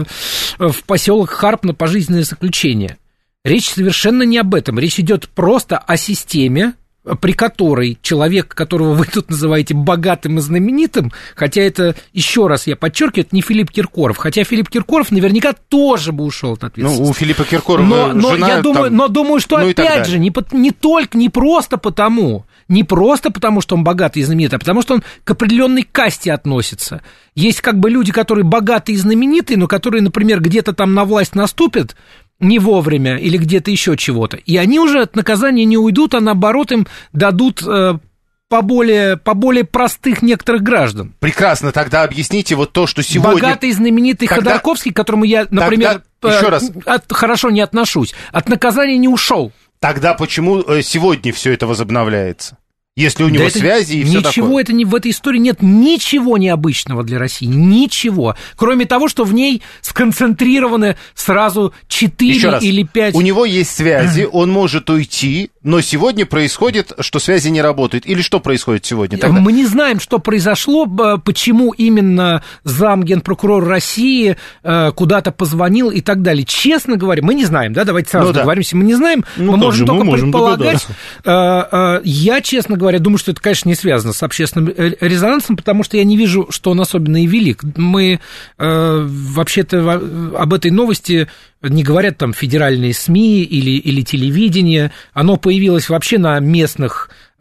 Speaker 2: в поселок Харп на пожизненное заключение. Речь совершенно не об этом. Речь идет просто о системе, при которой человек, которого вы тут называете богатым и знаменитым, хотя это, еще раз я подчеркиваю, это не Филипп Киркоров, хотя Филипп Киркоров наверняка тоже бы ушел от ответственности.
Speaker 3: Ну, у Филиппа Киркорова
Speaker 2: но, но,
Speaker 3: жена
Speaker 2: я думаю,
Speaker 3: там...
Speaker 2: но думаю, что
Speaker 3: ну,
Speaker 2: опять же, не, не только, не просто потому, не просто потому, что он богатый и знаменитый, а потому что он к определенной касте относится. Есть как бы люди, которые богатые и знаменитые, но которые, например, где-то там на власть наступят не вовремя или где-то еще чего-то, и они уже от наказания не уйдут, а наоборот им дадут э, поболее, поболее простых некоторых граждан.
Speaker 3: Прекрасно, тогда объясните вот то, что сегодня...
Speaker 2: Богатый, знаменитый тогда... Ходорковский, к которому я, например,
Speaker 3: тогда... еще раз.
Speaker 2: От... хорошо не отношусь, от наказания не ушел.
Speaker 3: Тогда почему сегодня все это возобновляется? Если у него да связи и все такое.
Speaker 2: Ничего это не, в этой истории нет ничего необычного для России, ничего. Кроме того, что в ней сконцентрированы сразу четыре или пять...
Speaker 3: У него есть связи, он может уйти, но сегодня происходит, что связи не работают. Или что происходит сегодня тогда?
Speaker 2: Мы не знаем, что произошло, почему именно зам генпрокурора России куда-то позвонил и так далее. Честно говоря, мы не знаем, да, давайте сразу ну, договоримся, да. мы не знаем, ну, мы можем только мы можем предполагать. Догадаться. Я, честно говоря, думаю, что это, конечно, не связано с общественным резонансом, потому что я не вижу, что он особенно и велик. Мы э, вообще-то об этой новости не говорят там федеральные СМИ или, или телевидение. Оно появилось вообще на местных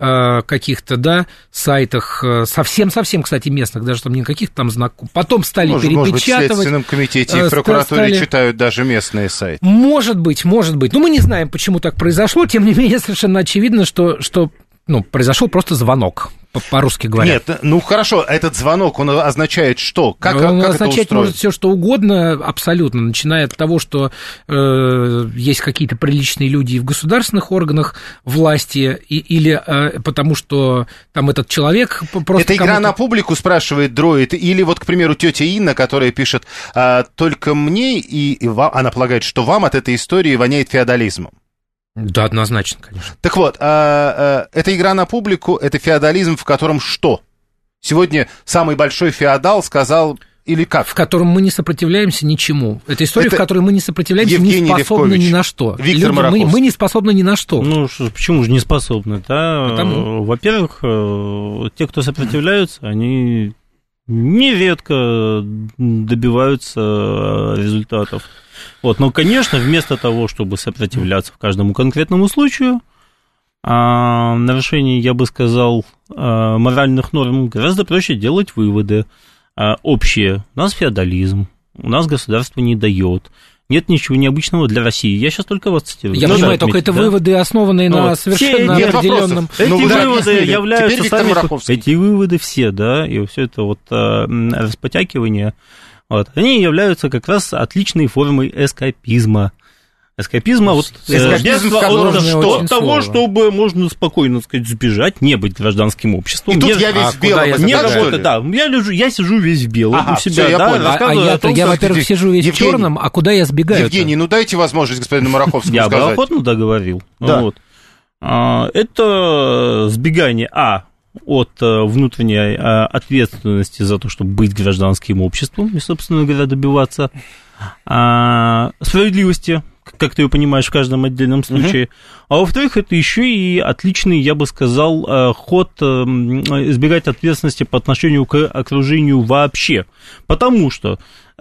Speaker 2: каких-то, да, сайтах, совсем-совсем, кстати, местных, даже там не каких-то там знаков. Потом стали
Speaker 3: может,
Speaker 2: перепечатывать.
Speaker 3: Может быть, в Следственном комитете и в прокуратуре стали... читают даже местные сайты.
Speaker 2: Может быть, может быть. Ну, мы не знаем, почему так произошло, тем не менее, совершенно очевидно, что, что ну, произошел просто звонок, по-русски говоря.
Speaker 3: Нет, ну хорошо, этот звонок, он означает что? Как,
Speaker 2: он
Speaker 3: как
Speaker 2: означает
Speaker 3: это
Speaker 2: может все что угодно, абсолютно, начиная от того, что э, есть какие-то приличные люди в государственных органах власти, и, или э, потому что там этот человек просто...
Speaker 3: Это игра на публику, спрашивает дроид, или вот, к примеру, тетя Инна, которая пишет, а, только мне, и, и вам, она полагает, что вам от этой истории воняет феодализмом.
Speaker 2: Да, однозначно, конечно.
Speaker 3: Так вот, а, а, это игра на публику, это феодализм, в котором что? Сегодня самый большой феодал сказал, или как?
Speaker 2: В котором мы не сопротивляемся ничему. Это история, это в которой мы не сопротивляемся,
Speaker 3: Евгений
Speaker 2: не способны
Speaker 3: Левкович,
Speaker 2: ни на что.
Speaker 3: Виктор
Speaker 2: Люди, мы, мы не способны ни на что.
Speaker 4: Ну, почему же не способны? Да? Потому... Во-первых, те, кто сопротивляются, они нередко добиваются результатов. Вот, но, конечно, вместо того, чтобы сопротивляться в каждому конкретному случаю, а, нарушение, я бы сказал, а, моральных норм, гораздо проще делать выводы а, общие. У нас феодализм, у нас государство не дает. Нет ничего необычного для России. Я сейчас только вас цитирую.
Speaker 2: Я
Speaker 4: ну,
Speaker 2: понимаю,
Speaker 4: да,
Speaker 2: только это
Speaker 4: да?
Speaker 2: выводы, основанные
Speaker 4: ну,
Speaker 2: на
Speaker 4: вот.
Speaker 2: совершенно
Speaker 4: все,
Speaker 2: определенном...
Speaker 4: Эти
Speaker 3: ну,
Speaker 4: выводы являются сами...
Speaker 3: Мараховский.
Speaker 4: Эти выводы все, да, и все это вот а, распотякивание... Вот. Они являются как раз отличной формой эскапизма. Эскапизма вот,
Speaker 3: эскапизм, в котором
Speaker 4: от,
Speaker 3: что?
Speaker 4: от того, чтобы можно спокойно, сказать, сбежать, не быть гражданским обществом.
Speaker 3: И тут
Speaker 4: не,
Speaker 3: я весь
Speaker 2: а
Speaker 3: в белом.
Speaker 2: я
Speaker 4: не работать, да. Я, лежу, я сижу весь в белом
Speaker 3: ага,
Speaker 4: у себя,
Speaker 3: все, я
Speaker 4: да,
Speaker 3: понял.
Speaker 2: А, а я, том, я во-первых, сижу весь
Speaker 3: Евгений,
Speaker 2: в черном, а куда я сбегаю?
Speaker 3: Евгений, ну дайте возможность господину Мараховскому
Speaker 4: я
Speaker 3: сказать.
Speaker 4: бы охотно договорил.
Speaker 3: Да.
Speaker 4: Вот. А, это сбегание, а, от внутренней ответственности за то, чтобы быть гражданским обществом и, собственно говоря, добиваться а, справедливости, как ты ее понимаешь, в каждом отдельном случае. Uh-huh. А во-вторых, это еще и отличный, я бы сказал, ход избегать ответственности по отношению к окружению вообще. Потому что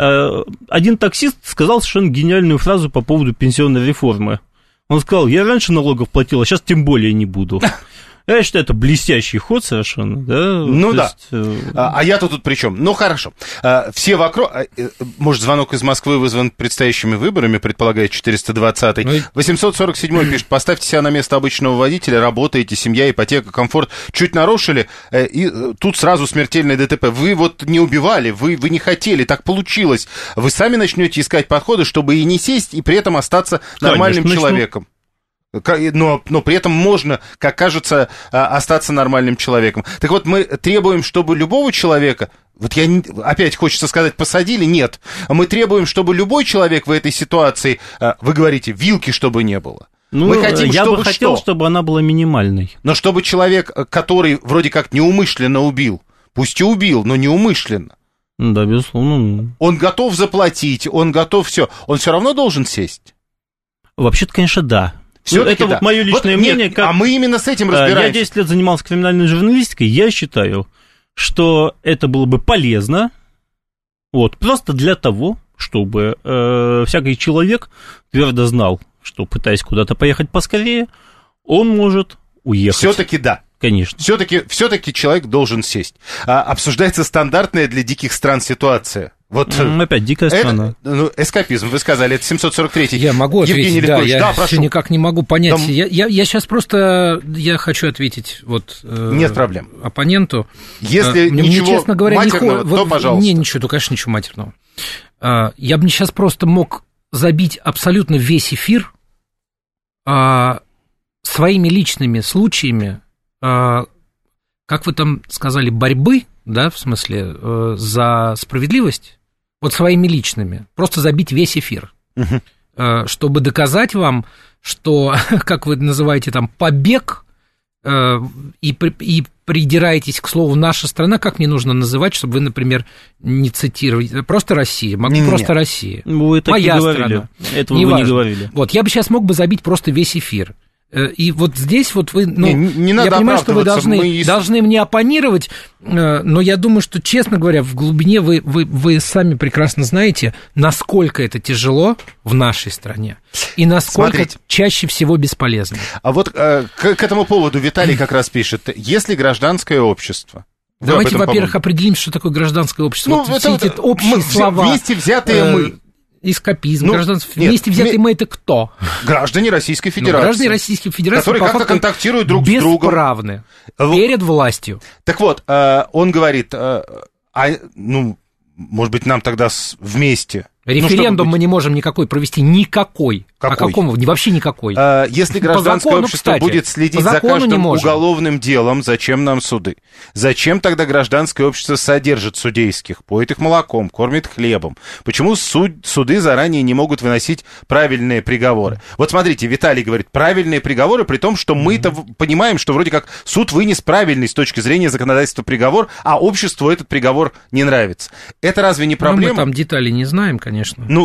Speaker 4: один таксист сказал совершенно гениальную фразу по поводу пенсионной реформы. Он сказал, я раньше налогов платил, а сейчас тем более не буду. Я считаю, это блестящий ход совершенно, да?
Speaker 3: Ну
Speaker 4: То
Speaker 3: да.
Speaker 4: Есть, э...
Speaker 3: а, а я-то тут при чем? Ну хорошо. А, все вокруг... А, может, звонок из Москвы вызван предстоящими выборами, предполагает четыреста двадцатый. Ну, и... восемьсот сорок седьмой пишет, поставьте себя на место обычного водителя, работаете, семья, ипотека, комфорт. Чуть нарушили, э, и э, тут сразу смертельное ДТП. Вы вот не убивали, вы, вы не хотели, так получилось. Вы сами начнете искать подходы, чтобы и не сесть, и при этом остаться нормальным Конечно, человеком. Но, но при этом можно, как кажется, остаться нормальным человеком. Так вот, мы требуем, чтобы любого человека, вот я опять хочется сказать, посадили, нет. Мы требуем, чтобы любой человек в этой ситуации, вы говорите, вилки чтобы не было.
Speaker 4: Ну,
Speaker 3: мы хотим,
Speaker 4: я
Speaker 3: чтобы
Speaker 4: бы хотел,
Speaker 3: что?
Speaker 4: чтобы она была минимальной.
Speaker 3: Но чтобы человек, который вроде как неумышленно убил, пусть и убил, но неумышленно.
Speaker 4: Да, безусловно.
Speaker 3: Он готов заплатить, он готов все, он все равно должен сесть?
Speaker 4: Вообще-то, конечно, да.
Speaker 3: Ну, это
Speaker 4: да. Вот мое личное
Speaker 3: вот,
Speaker 4: мнение.
Speaker 3: Нет,
Speaker 4: как...
Speaker 3: А мы именно с этим разбираемся.
Speaker 4: Я десять лет занимался криминальной журналистикой. Я считаю, что это было бы полезно, вот, просто для того, чтобы э, всякий человек твердо знал, что, пытаясь куда-то поехать поскорее, он может уехать.
Speaker 3: Все-таки да.
Speaker 4: Конечно.
Speaker 3: Все-таки, все-таки человек должен сесть. А, обсуждается стандартная для диких стран ситуация. Вот,
Speaker 4: опять дикая страна.
Speaker 3: Это, ну, эскапизм, вы сказали, это семьсот сорок третий.
Speaker 2: Я могу
Speaker 3: Евгений
Speaker 2: ответить, да, я
Speaker 3: да, прошу.
Speaker 2: никак не могу понять.
Speaker 3: Там...
Speaker 2: Я, я, я сейчас просто, я хочу ответить вот э,
Speaker 3: Нет проблем.
Speaker 2: Оппоненту.
Speaker 3: Если
Speaker 2: мне,
Speaker 3: ничего
Speaker 2: мне, честно говоря,
Speaker 3: матерного,
Speaker 2: не
Speaker 3: то
Speaker 2: вот,
Speaker 3: пожалуйста.
Speaker 2: Не, ничего, то, конечно, ничего матерного. Я бы сейчас просто мог забить абсолютно весь эфир своими личными случаями, как вы там сказали, борьбы, да, в смысле, за справедливость, вот своими личными, просто забить весь эфир, uh-huh. чтобы доказать вам, что, как вы называете там, побег, и, и придираетесь к слову «наша страна», как мне нужно называть, чтобы вы, например, не цитировали, просто Россия, могу не, просто не. Россия,
Speaker 4: вы так
Speaker 2: моя
Speaker 4: не говорили.
Speaker 2: страна.
Speaker 4: Этого
Speaker 2: не
Speaker 4: вы
Speaker 2: важно.
Speaker 4: не говорили.
Speaker 2: Вот, я бы сейчас мог бы забить просто весь эфир. И вот здесь вот вы, ну,
Speaker 3: не, не надо
Speaker 2: я понимаю, что вы должны,
Speaker 3: мы...
Speaker 2: должны мне оппонировать, но я думаю, что, честно говоря, в глубине вы, вы, вы сами прекрасно знаете, насколько это тяжело в нашей стране и насколько Смотрите. чаще всего бесполезно.
Speaker 3: А вот э, к, к этому поводу Виталий как раз пишет, если гражданское общество...
Speaker 2: Давайте, во-первых, определим, что такое гражданское общество. Ну, вот это, все эти общие мы, слова.
Speaker 3: Вместе взятые э, мы...
Speaker 2: Эскапизм, ну, гражданство. Нет, вместе взятые мы, это кто?
Speaker 3: Граждане Российской Федерации. Ну,
Speaker 2: граждане Российской Федерации,
Speaker 3: которые как-то контактируют друг с другом.
Speaker 2: Бесправны перед властью.
Speaker 3: Так вот, он говорит, а, ну, может быть, нам тогда вместе...
Speaker 2: Референдум ну, мы не можем никакой провести, никакой.
Speaker 3: Какой?
Speaker 2: А какому? Вообще никакой.
Speaker 3: А, если гражданское закону, общество кстати, будет следить за каждым уголовным делом, зачем нам суды? Зачем тогда гражданское общество содержит судейских, поет их молоком, кормит хлебом? Почему суд, суды заранее не могут выносить правильные приговоры? Вот смотрите, Виталий говорит, правильные приговоры, при том, что мы-то mm-hmm. понимаем, что вроде как суд вынес правильный с точки зрения законодательства приговор, а обществу этот приговор не нравится. Это разве не проблема?
Speaker 2: Ну, мы там детали не знаем, конечно. Конечно.
Speaker 3: Ну,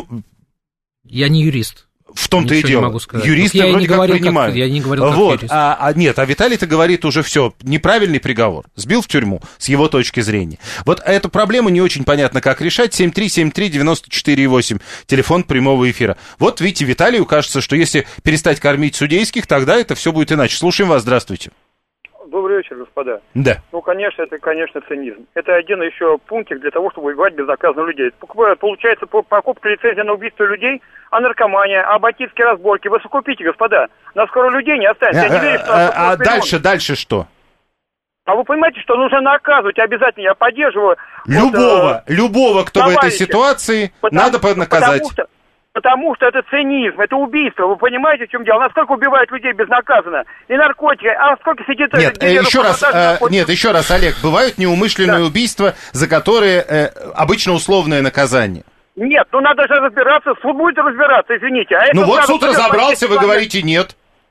Speaker 2: я не юрист.
Speaker 3: В том-то и дело.
Speaker 2: Могу сказать.
Speaker 3: Юристы
Speaker 2: я
Speaker 3: вроде
Speaker 2: не
Speaker 3: как
Speaker 2: говорил,
Speaker 3: принимают.
Speaker 2: Как, я не говорил, как
Speaker 3: вот.
Speaker 2: юрист.
Speaker 3: А, а нет, а Виталий-то говорит уже все, неправильный приговор. Сбил в тюрьму, с его точки зрения. Вот эту проблему не очень понятно, как решать. семь три семь три девять четыре восемь, телефон прямого эфира. Вот видите, Виталию кажется, что если перестать кормить судейских, тогда это все будет иначе. Слушаем вас, здравствуйте.
Speaker 5: Добрый вечер, господа.
Speaker 3: Да.
Speaker 5: Ну, конечно, это, конечно, цинизм. Это один еще пунктик для того, чтобы убивать безнаказанно людей. Получается, покупка лицензии на убийство людей, а наркомания, а бандитские разборки. Вы сокупите, господа. На скоро людей не останется. Я не верю, что...
Speaker 3: А, а дальше, дальше что?
Speaker 5: А вы понимаете, что нужно наказывать обязательно? Я поддерживаю...
Speaker 3: Любого, вот, любого, кто
Speaker 5: товарища.
Speaker 3: в этой ситуации,
Speaker 5: потому,
Speaker 3: надо наказать.
Speaker 5: Потому что, потому что это цинизм, это убийство. Вы понимаете, в чем дело? Насколько убивают людей безнаказанно? И наркотики, а сколько сидит...
Speaker 3: Нет, э, еще раз, э, нет, еще раз, Олег, бывают неумышленные да. убийства, за которые э, обычно условное наказание.
Speaker 5: Нет, ну надо же разбираться, суд будет разбираться, извините. А
Speaker 3: ну вот суд разобрался, вы говорите нет.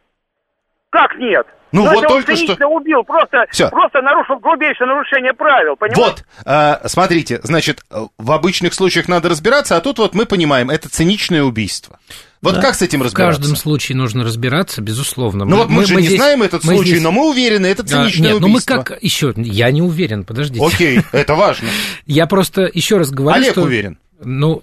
Speaker 5: Как нет?
Speaker 3: Ну,
Speaker 5: ну
Speaker 3: вот только что...
Speaker 5: убил, просто, просто нарушил грубейшее нарушение правил, понимаете?
Speaker 3: Вот, э, смотрите, значит, в обычных случаях надо разбираться, а тут вот мы понимаем, это циничное убийство. Вот да. как с этим разбираться?
Speaker 2: В каждом случае нужно разбираться, безусловно.
Speaker 3: Ну мы, вот мы, мы же мы не здесь, знаем этот случай, здесь... но мы уверены, это циничное
Speaker 2: Нет,
Speaker 3: убийство.
Speaker 2: Ну мы как... Еще, я не уверен, подождите.
Speaker 3: Окей, это важно.
Speaker 2: Я просто еще раз говорю,
Speaker 3: Олег
Speaker 2: что...
Speaker 3: уверен.
Speaker 2: Ну...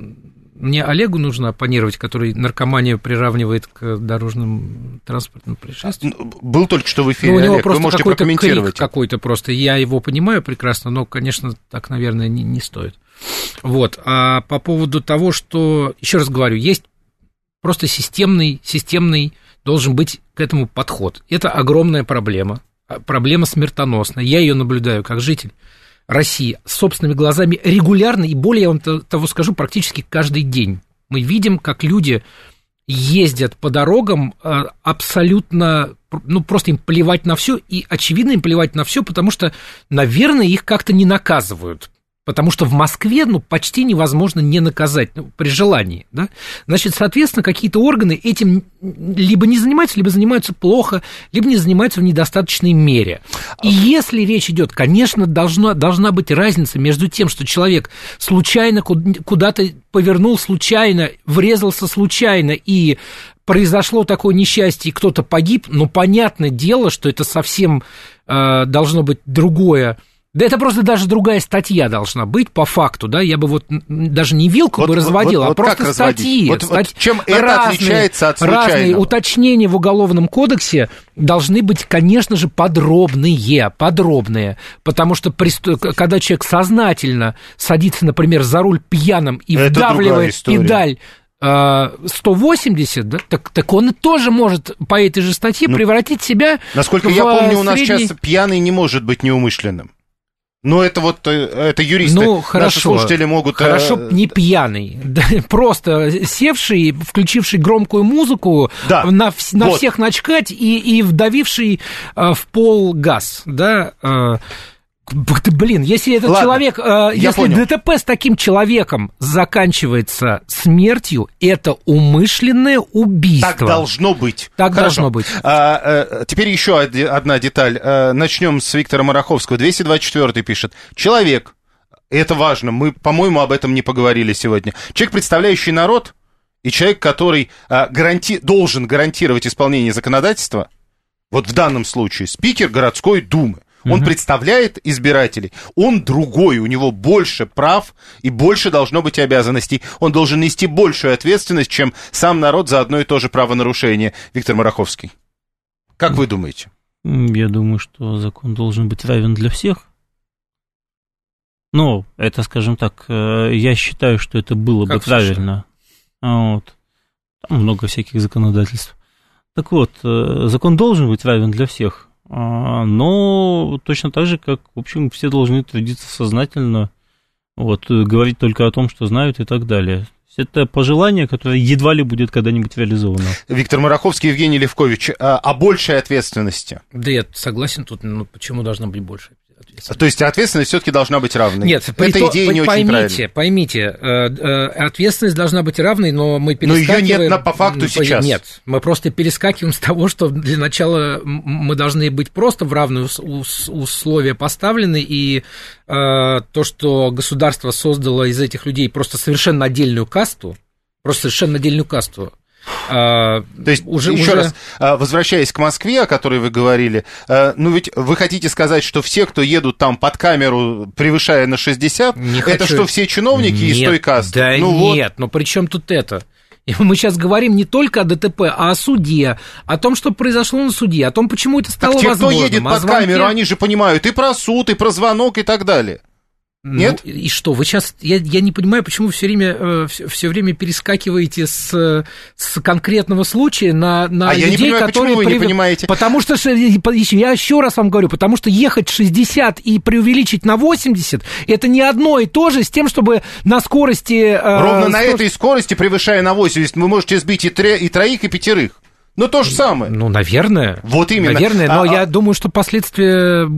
Speaker 2: Мне Олегу нужно оппонировать, который наркоманию приравнивает к дорожным транспортным происшествиям.
Speaker 3: Был только что в эфире,
Speaker 2: ну, у него
Speaker 3: Олег,
Speaker 2: просто
Speaker 3: вы можете
Speaker 2: какой-то
Speaker 3: прокомментировать.
Speaker 2: Крик какой-то просто, я его понимаю прекрасно, но, конечно, так, наверное, не, не стоит. Вот, а по поводу того, что, еще раз говорю, есть просто системный, системный должен быть к этому подход. Это огромная проблема, проблема смертоносная, я ее наблюдаю как житель России собственными глазами регулярно, и более, я вам того скажу, практически каждый день. Мы видим, как люди ездят по дорогам абсолютно, ну, просто им плевать на все, и, очевидно, им плевать на все, потому что, наверное, их как-то не наказывают. Потому что в Москве, ну, почти невозможно не наказать, ну, при желании, да. Значит, соответственно, какие-то органы этим либо не занимаются, либо занимаются плохо, либо не занимаются в недостаточной мере. И если речь идет, конечно, должна, должна быть разница между тем, что человек случайно куда-то повернул, случайно, врезался случайно, и произошло такое несчастье, и кто-то погиб, но понятное дело, что это совсем э, должно быть другое. Да это просто даже другая статья должна быть, по факту, да, я бы вот даже не вилку вот, бы разводил, вот, вот, а просто как статьи.
Speaker 3: Вот,
Speaker 2: стать...
Speaker 3: вот чем это разные, отличается от случайного?
Speaker 2: Разные уточнения в Уголовном кодексе должны быть, конечно же, подробные, подробные, потому что когда человек сознательно садится, например, за руль пьяным и это вдавливает педаль сто восемьдесят, да, так, так он тоже может по этой же статье ну, превратить себя
Speaker 3: насколько
Speaker 2: в
Speaker 3: я помню, у нас
Speaker 2: средний...
Speaker 3: сейчас пьяный не может быть неумышленным. Ну, это вот, это юристы,
Speaker 2: ну,
Speaker 3: наши
Speaker 2: хорошо,
Speaker 3: слушатели могут...
Speaker 2: Хорошо, не пьяный, просто севший, включивший громкую музыку, да, на, на вот. всех начкать и, и вдавивший в пол газ, да... Блин, если этот Ладно, человек, э, если понял. ДТП с таким человеком заканчивается смертью, это умышленное убийство.
Speaker 3: Так должно быть.
Speaker 2: Так Хорошо. должно быть.
Speaker 3: А, а, теперь еще одна деталь. А, начнем с Виктора Мараховского. двести двадцать четыре пишет. Человек, это важно, мы, по-моему, об этом не поговорили сегодня. Человек, представляющий народ, и человек, который а, гаранти... должен гарантировать исполнение законодательства, вот в данном случае спикер городской думы, он представляет избирателей, он другой, у него больше прав и больше должно быть обязанностей. Он должен нести большую ответственность, чем сам народ за одно и то же правонарушение. Виктор Мараховский, как вы думаете?
Speaker 4: Я думаю, что закон должен быть равен для всех. Ну, это, скажем так, я считаю, что это было как бы правильно. Вот. Там много всяких законодательств. Так вот, закон должен быть равен для всех. Но точно так же, как, в общем, все должны трудиться сознательно, вот, говорить только о том, что знают и так далее. Это пожелание, которое едва ли будет когда-нибудь реализовано.
Speaker 3: Виктор Мараховский, Евгений Левкович, а, о большей ответственности?
Speaker 2: Да я согласен тут, ну почему должна быть больше?
Speaker 3: То есть ответственность все-таки должна быть равной?
Speaker 2: Нет,
Speaker 3: эта
Speaker 2: то,
Speaker 3: идея не
Speaker 2: поймите,
Speaker 3: очень правильная.
Speaker 2: Поймите, ответственность должна быть равной, но мы перескакиваем...
Speaker 3: Но ее нет на, по факту сейчас.
Speaker 2: Нет, мы просто перескакиваем с того, что для начала мы должны быть просто в равные условия поставлены, и то, что государство создало из этих людей просто совершенно отдельную касту, просто совершенно отдельную касту,
Speaker 3: А, То есть, уже, еще уже... раз, возвращаясь к Москве, о которой вы говорили, ну ведь вы хотите сказать, что все, кто едут там под камеру, превышая на шестьдесят, не это хочу... что, все чиновники
Speaker 2: нет,
Speaker 3: из той касты?
Speaker 2: Да
Speaker 3: ну,
Speaker 2: нет,
Speaker 3: вот.
Speaker 2: но при чем тут это? И мы сейчас говорим не только о ДТП, а о суде, о том, что произошло на суде, о том, почему это стало
Speaker 3: так те,
Speaker 2: возможным.
Speaker 3: Кто едет под звонке... камеру, они же понимают и про суд, и про звонок, и так далее. Нет?
Speaker 2: Ну, и что, вы сейчас, я, я не понимаю, почему все время, э, все, все время перескакиваете с, с конкретного случая на, на
Speaker 3: а
Speaker 2: людей,
Speaker 3: я не понимаю,
Speaker 2: которые...
Speaker 3: почему вы
Speaker 2: прив...
Speaker 3: не понимаете?
Speaker 2: Потому что, я еще раз вам говорю, потому что ехать шестьдесят и преувеличить на восемьдесят, это не одно и то же с тем, чтобы на скорости... Э,
Speaker 3: Ровно
Speaker 2: сто...
Speaker 3: на этой скорости, превышая на восемьдесат, вы можете сбить и, тре... и троих, и пятерых. Ну, то же самое.
Speaker 2: Ну, наверное.
Speaker 3: Вот именно.
Speaker 2: Наверное, но
Speaker 3: а,
Speaker 2: я
Speaker 3: а...
Speaker 2: думаю, что последствия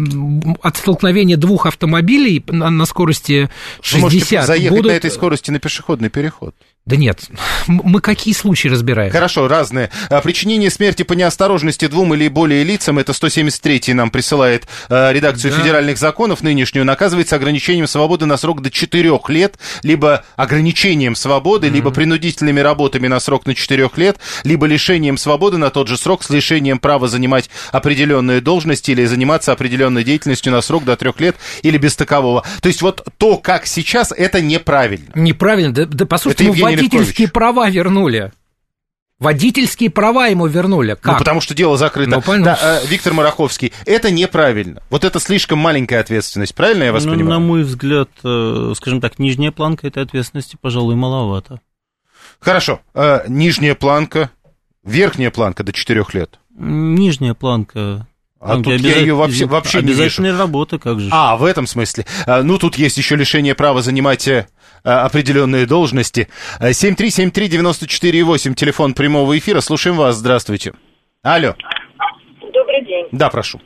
Speaker 2: от столкновения двух автомобилей на, на скорости шестьдесят
Speaker 3: Вы можете заехать
Speaker 2: будут...
Speaker 3: на этой скорости на пешеходный переход.
Speaker 2: Да нет, мы какие случаи разбираем?
Speaker 3: Хорошо, разные. Причинение смерти по неосторожности двум или более лицам, это сто семьдесят третий нам присылает редакцию да. федеральных законов нынешнюю, наказывается ограничением свободы на срок до четырех лет, либо ограничением свободы, mm-hmm. либо принудительными работами на срок на четырех лет, либо лишением свободы на тот же срок с лишением права занимать определенные должности или заниматься определенной деятельностью на срок до трех лет или без такового. То есть вот то, как сейчас, это неправильно.
Speaker 2: Неправильно, да, да по сути, мы водительские права вернули. Водительские права ему вернули. Как?
Speaker 3: Ну, потому что дело закрыто. Ну, да, Виктор Мараховский, это неправильно. Вот это слишком маленькая ответственность. Правильно я вас
Speaker 4: ну,
Speaker 3: понимаю?
Speaker 4: На мой взгляд, скажем так, нижняя планка этой ответственности, пожалуй, маловато.
Speaker 3: Хорошо. Нижняя планка, верхняя планка до четырех лет.
Speaker 4: Нижняя планка...
Speaker 3: А тут я ее вообще, вообще не вижу.
Speaker 4: Обязательная работа, как же.
Speaker 3: А, в этом смысле. Ну, тут есть еще лишение права занимать определенные должности. семь три семь три девять четыре восемь, телефон прямого эфира. Слушаем вас, здравствуйте. Алло.
Speaker 6: Добрый день.
Speaker 3: Да, прошу.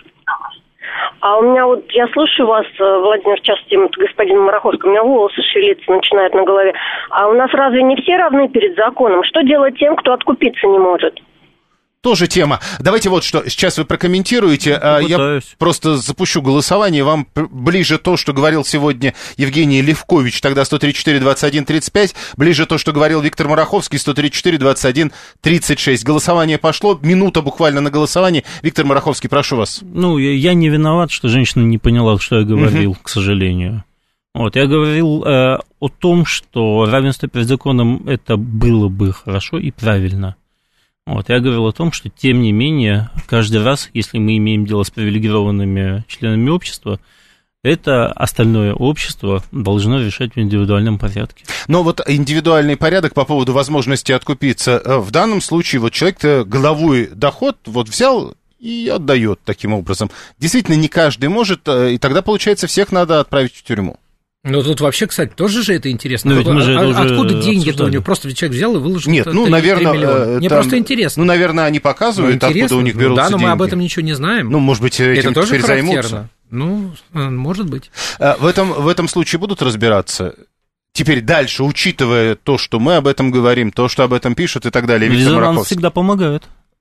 Speaker 6: А у меня вот, я слушаю вас, Владимир, в частности, господин Мараховский, у меня волосы шевелиться начинают на голове. А у нас разве не все равны перед законом? Что делать тем, кто откупиться не может?
Speaker 3: Тоже тема. Давайте вот что, сейчас вы прокомментируете.
Speaker 4: Попытаюсь.
Speaker 3: Я просто запущу голосование. Вам ближе то, что говорил сегодня Евгений Левкович, тогда сто тридцать четыре двадцать один тридцать пять. Ближе то, что говорил Виктор Мараховский, сто тридцать четыре двадцать один тридцать шесть. Голосование пошло. Минута буквально на голосование. Виктор Мараховский, прошу вас.
Speaker 4: Ну, я, я не виноват, что женщина не поняла, что я говорил, uh-huh. к сожалению. Вот, я говорил э, о том, что равенство перед законом это было бы хорошо и правильно. Вот, я говорил о том, что, тем не менее, каждый раз, если мы имеем дело с привилегированными членами общества, это остальное общество должно решать в индивидуальном порядке.
Speaker 3: Но вот индивидуальный порядок по поводу возможности откупиться, в данном случае вот человек-то годовой доход вот взял и отдает таким образом. Действительно, не каждый может, и тогда, получается, всех надо отправить в тюрьму.
Speaker 2: Ну, тут вообще, кстати, тоже же это интересно.
Speaker 4: Но ведь мы же
Speaker 2: а,
Speaker 4: это
Speaker 2: откуда
Speaker 4: уже
Speaker 2: деньги-то у него? Просто человек взял и выложил.
Speaker 3: Нет, ну, наверное...
Speaker 2: Мне
Speaker 3: там,
Speaker 2: просто интересно.
Speaker 3: Ну, наверное, они показывают,
Speaker 2: ну,
Speaker 3: откуда у них берутся
Speaker 2: деньги. Да, но
Speaker 3: деньги.
Speaker 2: мы об этом ничего не знаем.
Speaker 3: Ну, может быть, этим
Speaker 2: это тоже
Speaker 3: теперь займутся.
Speaker 2: Ну, может быть.
Speaker 3: В этом, в этом случае будут разбираться? Теперь дальше, учитывая то, что мы об этом говорим, то, что об этом пишут и так далее, Виктор
Speaker 4: Резонанс
Speaker 3: Мараховский.
Speaker 4: всегда помогает.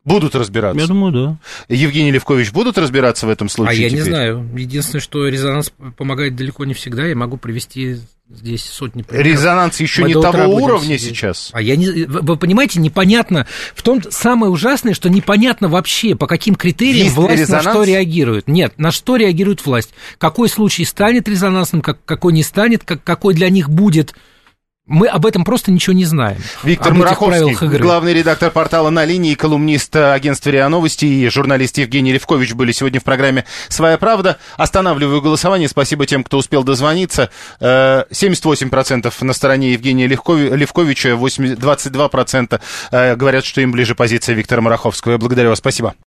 Speaker 3: Будут разбираться?
Speaker 4: Я думаю, да.
Speaker 3: Евгений Левкович, будут разбираться в этом случае?
Speaker 2: А я
Speaker 3: теперь?
Speaker 2: не знаю. Единственное, что резонанс помогает далеко не всегда. Я могу привести здесь сотни примеров.
Speaker 3: Резонанс еще
Speaker 2: Мы
Speaker 3: не
Speaker 2: до утра
Speaker 3: того
Speaker 2: будем
Speaker 3: уровня
Speaker 2: сидеть.
Speaker 3: сейчас.
Speaker 2: А я не... Вы, вы понимаете, непонятно. В том самое ужасное, что непонятно вообще, по каким критериям
Speaker 3: Есть
Speaker 2: власть
Speaker 3: резонанс?
Speaker 2: на что реагирует. Нет, на что реагирует власть. Какой случай станет резонансным, как, какой не станет, как, какой для них будет. Мы об этом просто ничего не знаем.
Speaker 3: Виктор
Speaker 2: об этих правилах
Speaker 3: Мараховский,
Speaker 2: игры.
Speaker 3: главный редактор портала «На линии», колумнист агентства РИА Новости, и журналист Евгений Левкович были сегодня в программе «Своя правда». Останавливаю голосование. Спасибо тем, кто успел дозвониться. семьдесят восемь процентов на стороне Евгения Левковича, двадцать два процента говорят, что им ближе позиция Виктора Мараховского. Я благодарю вас. Спасибо.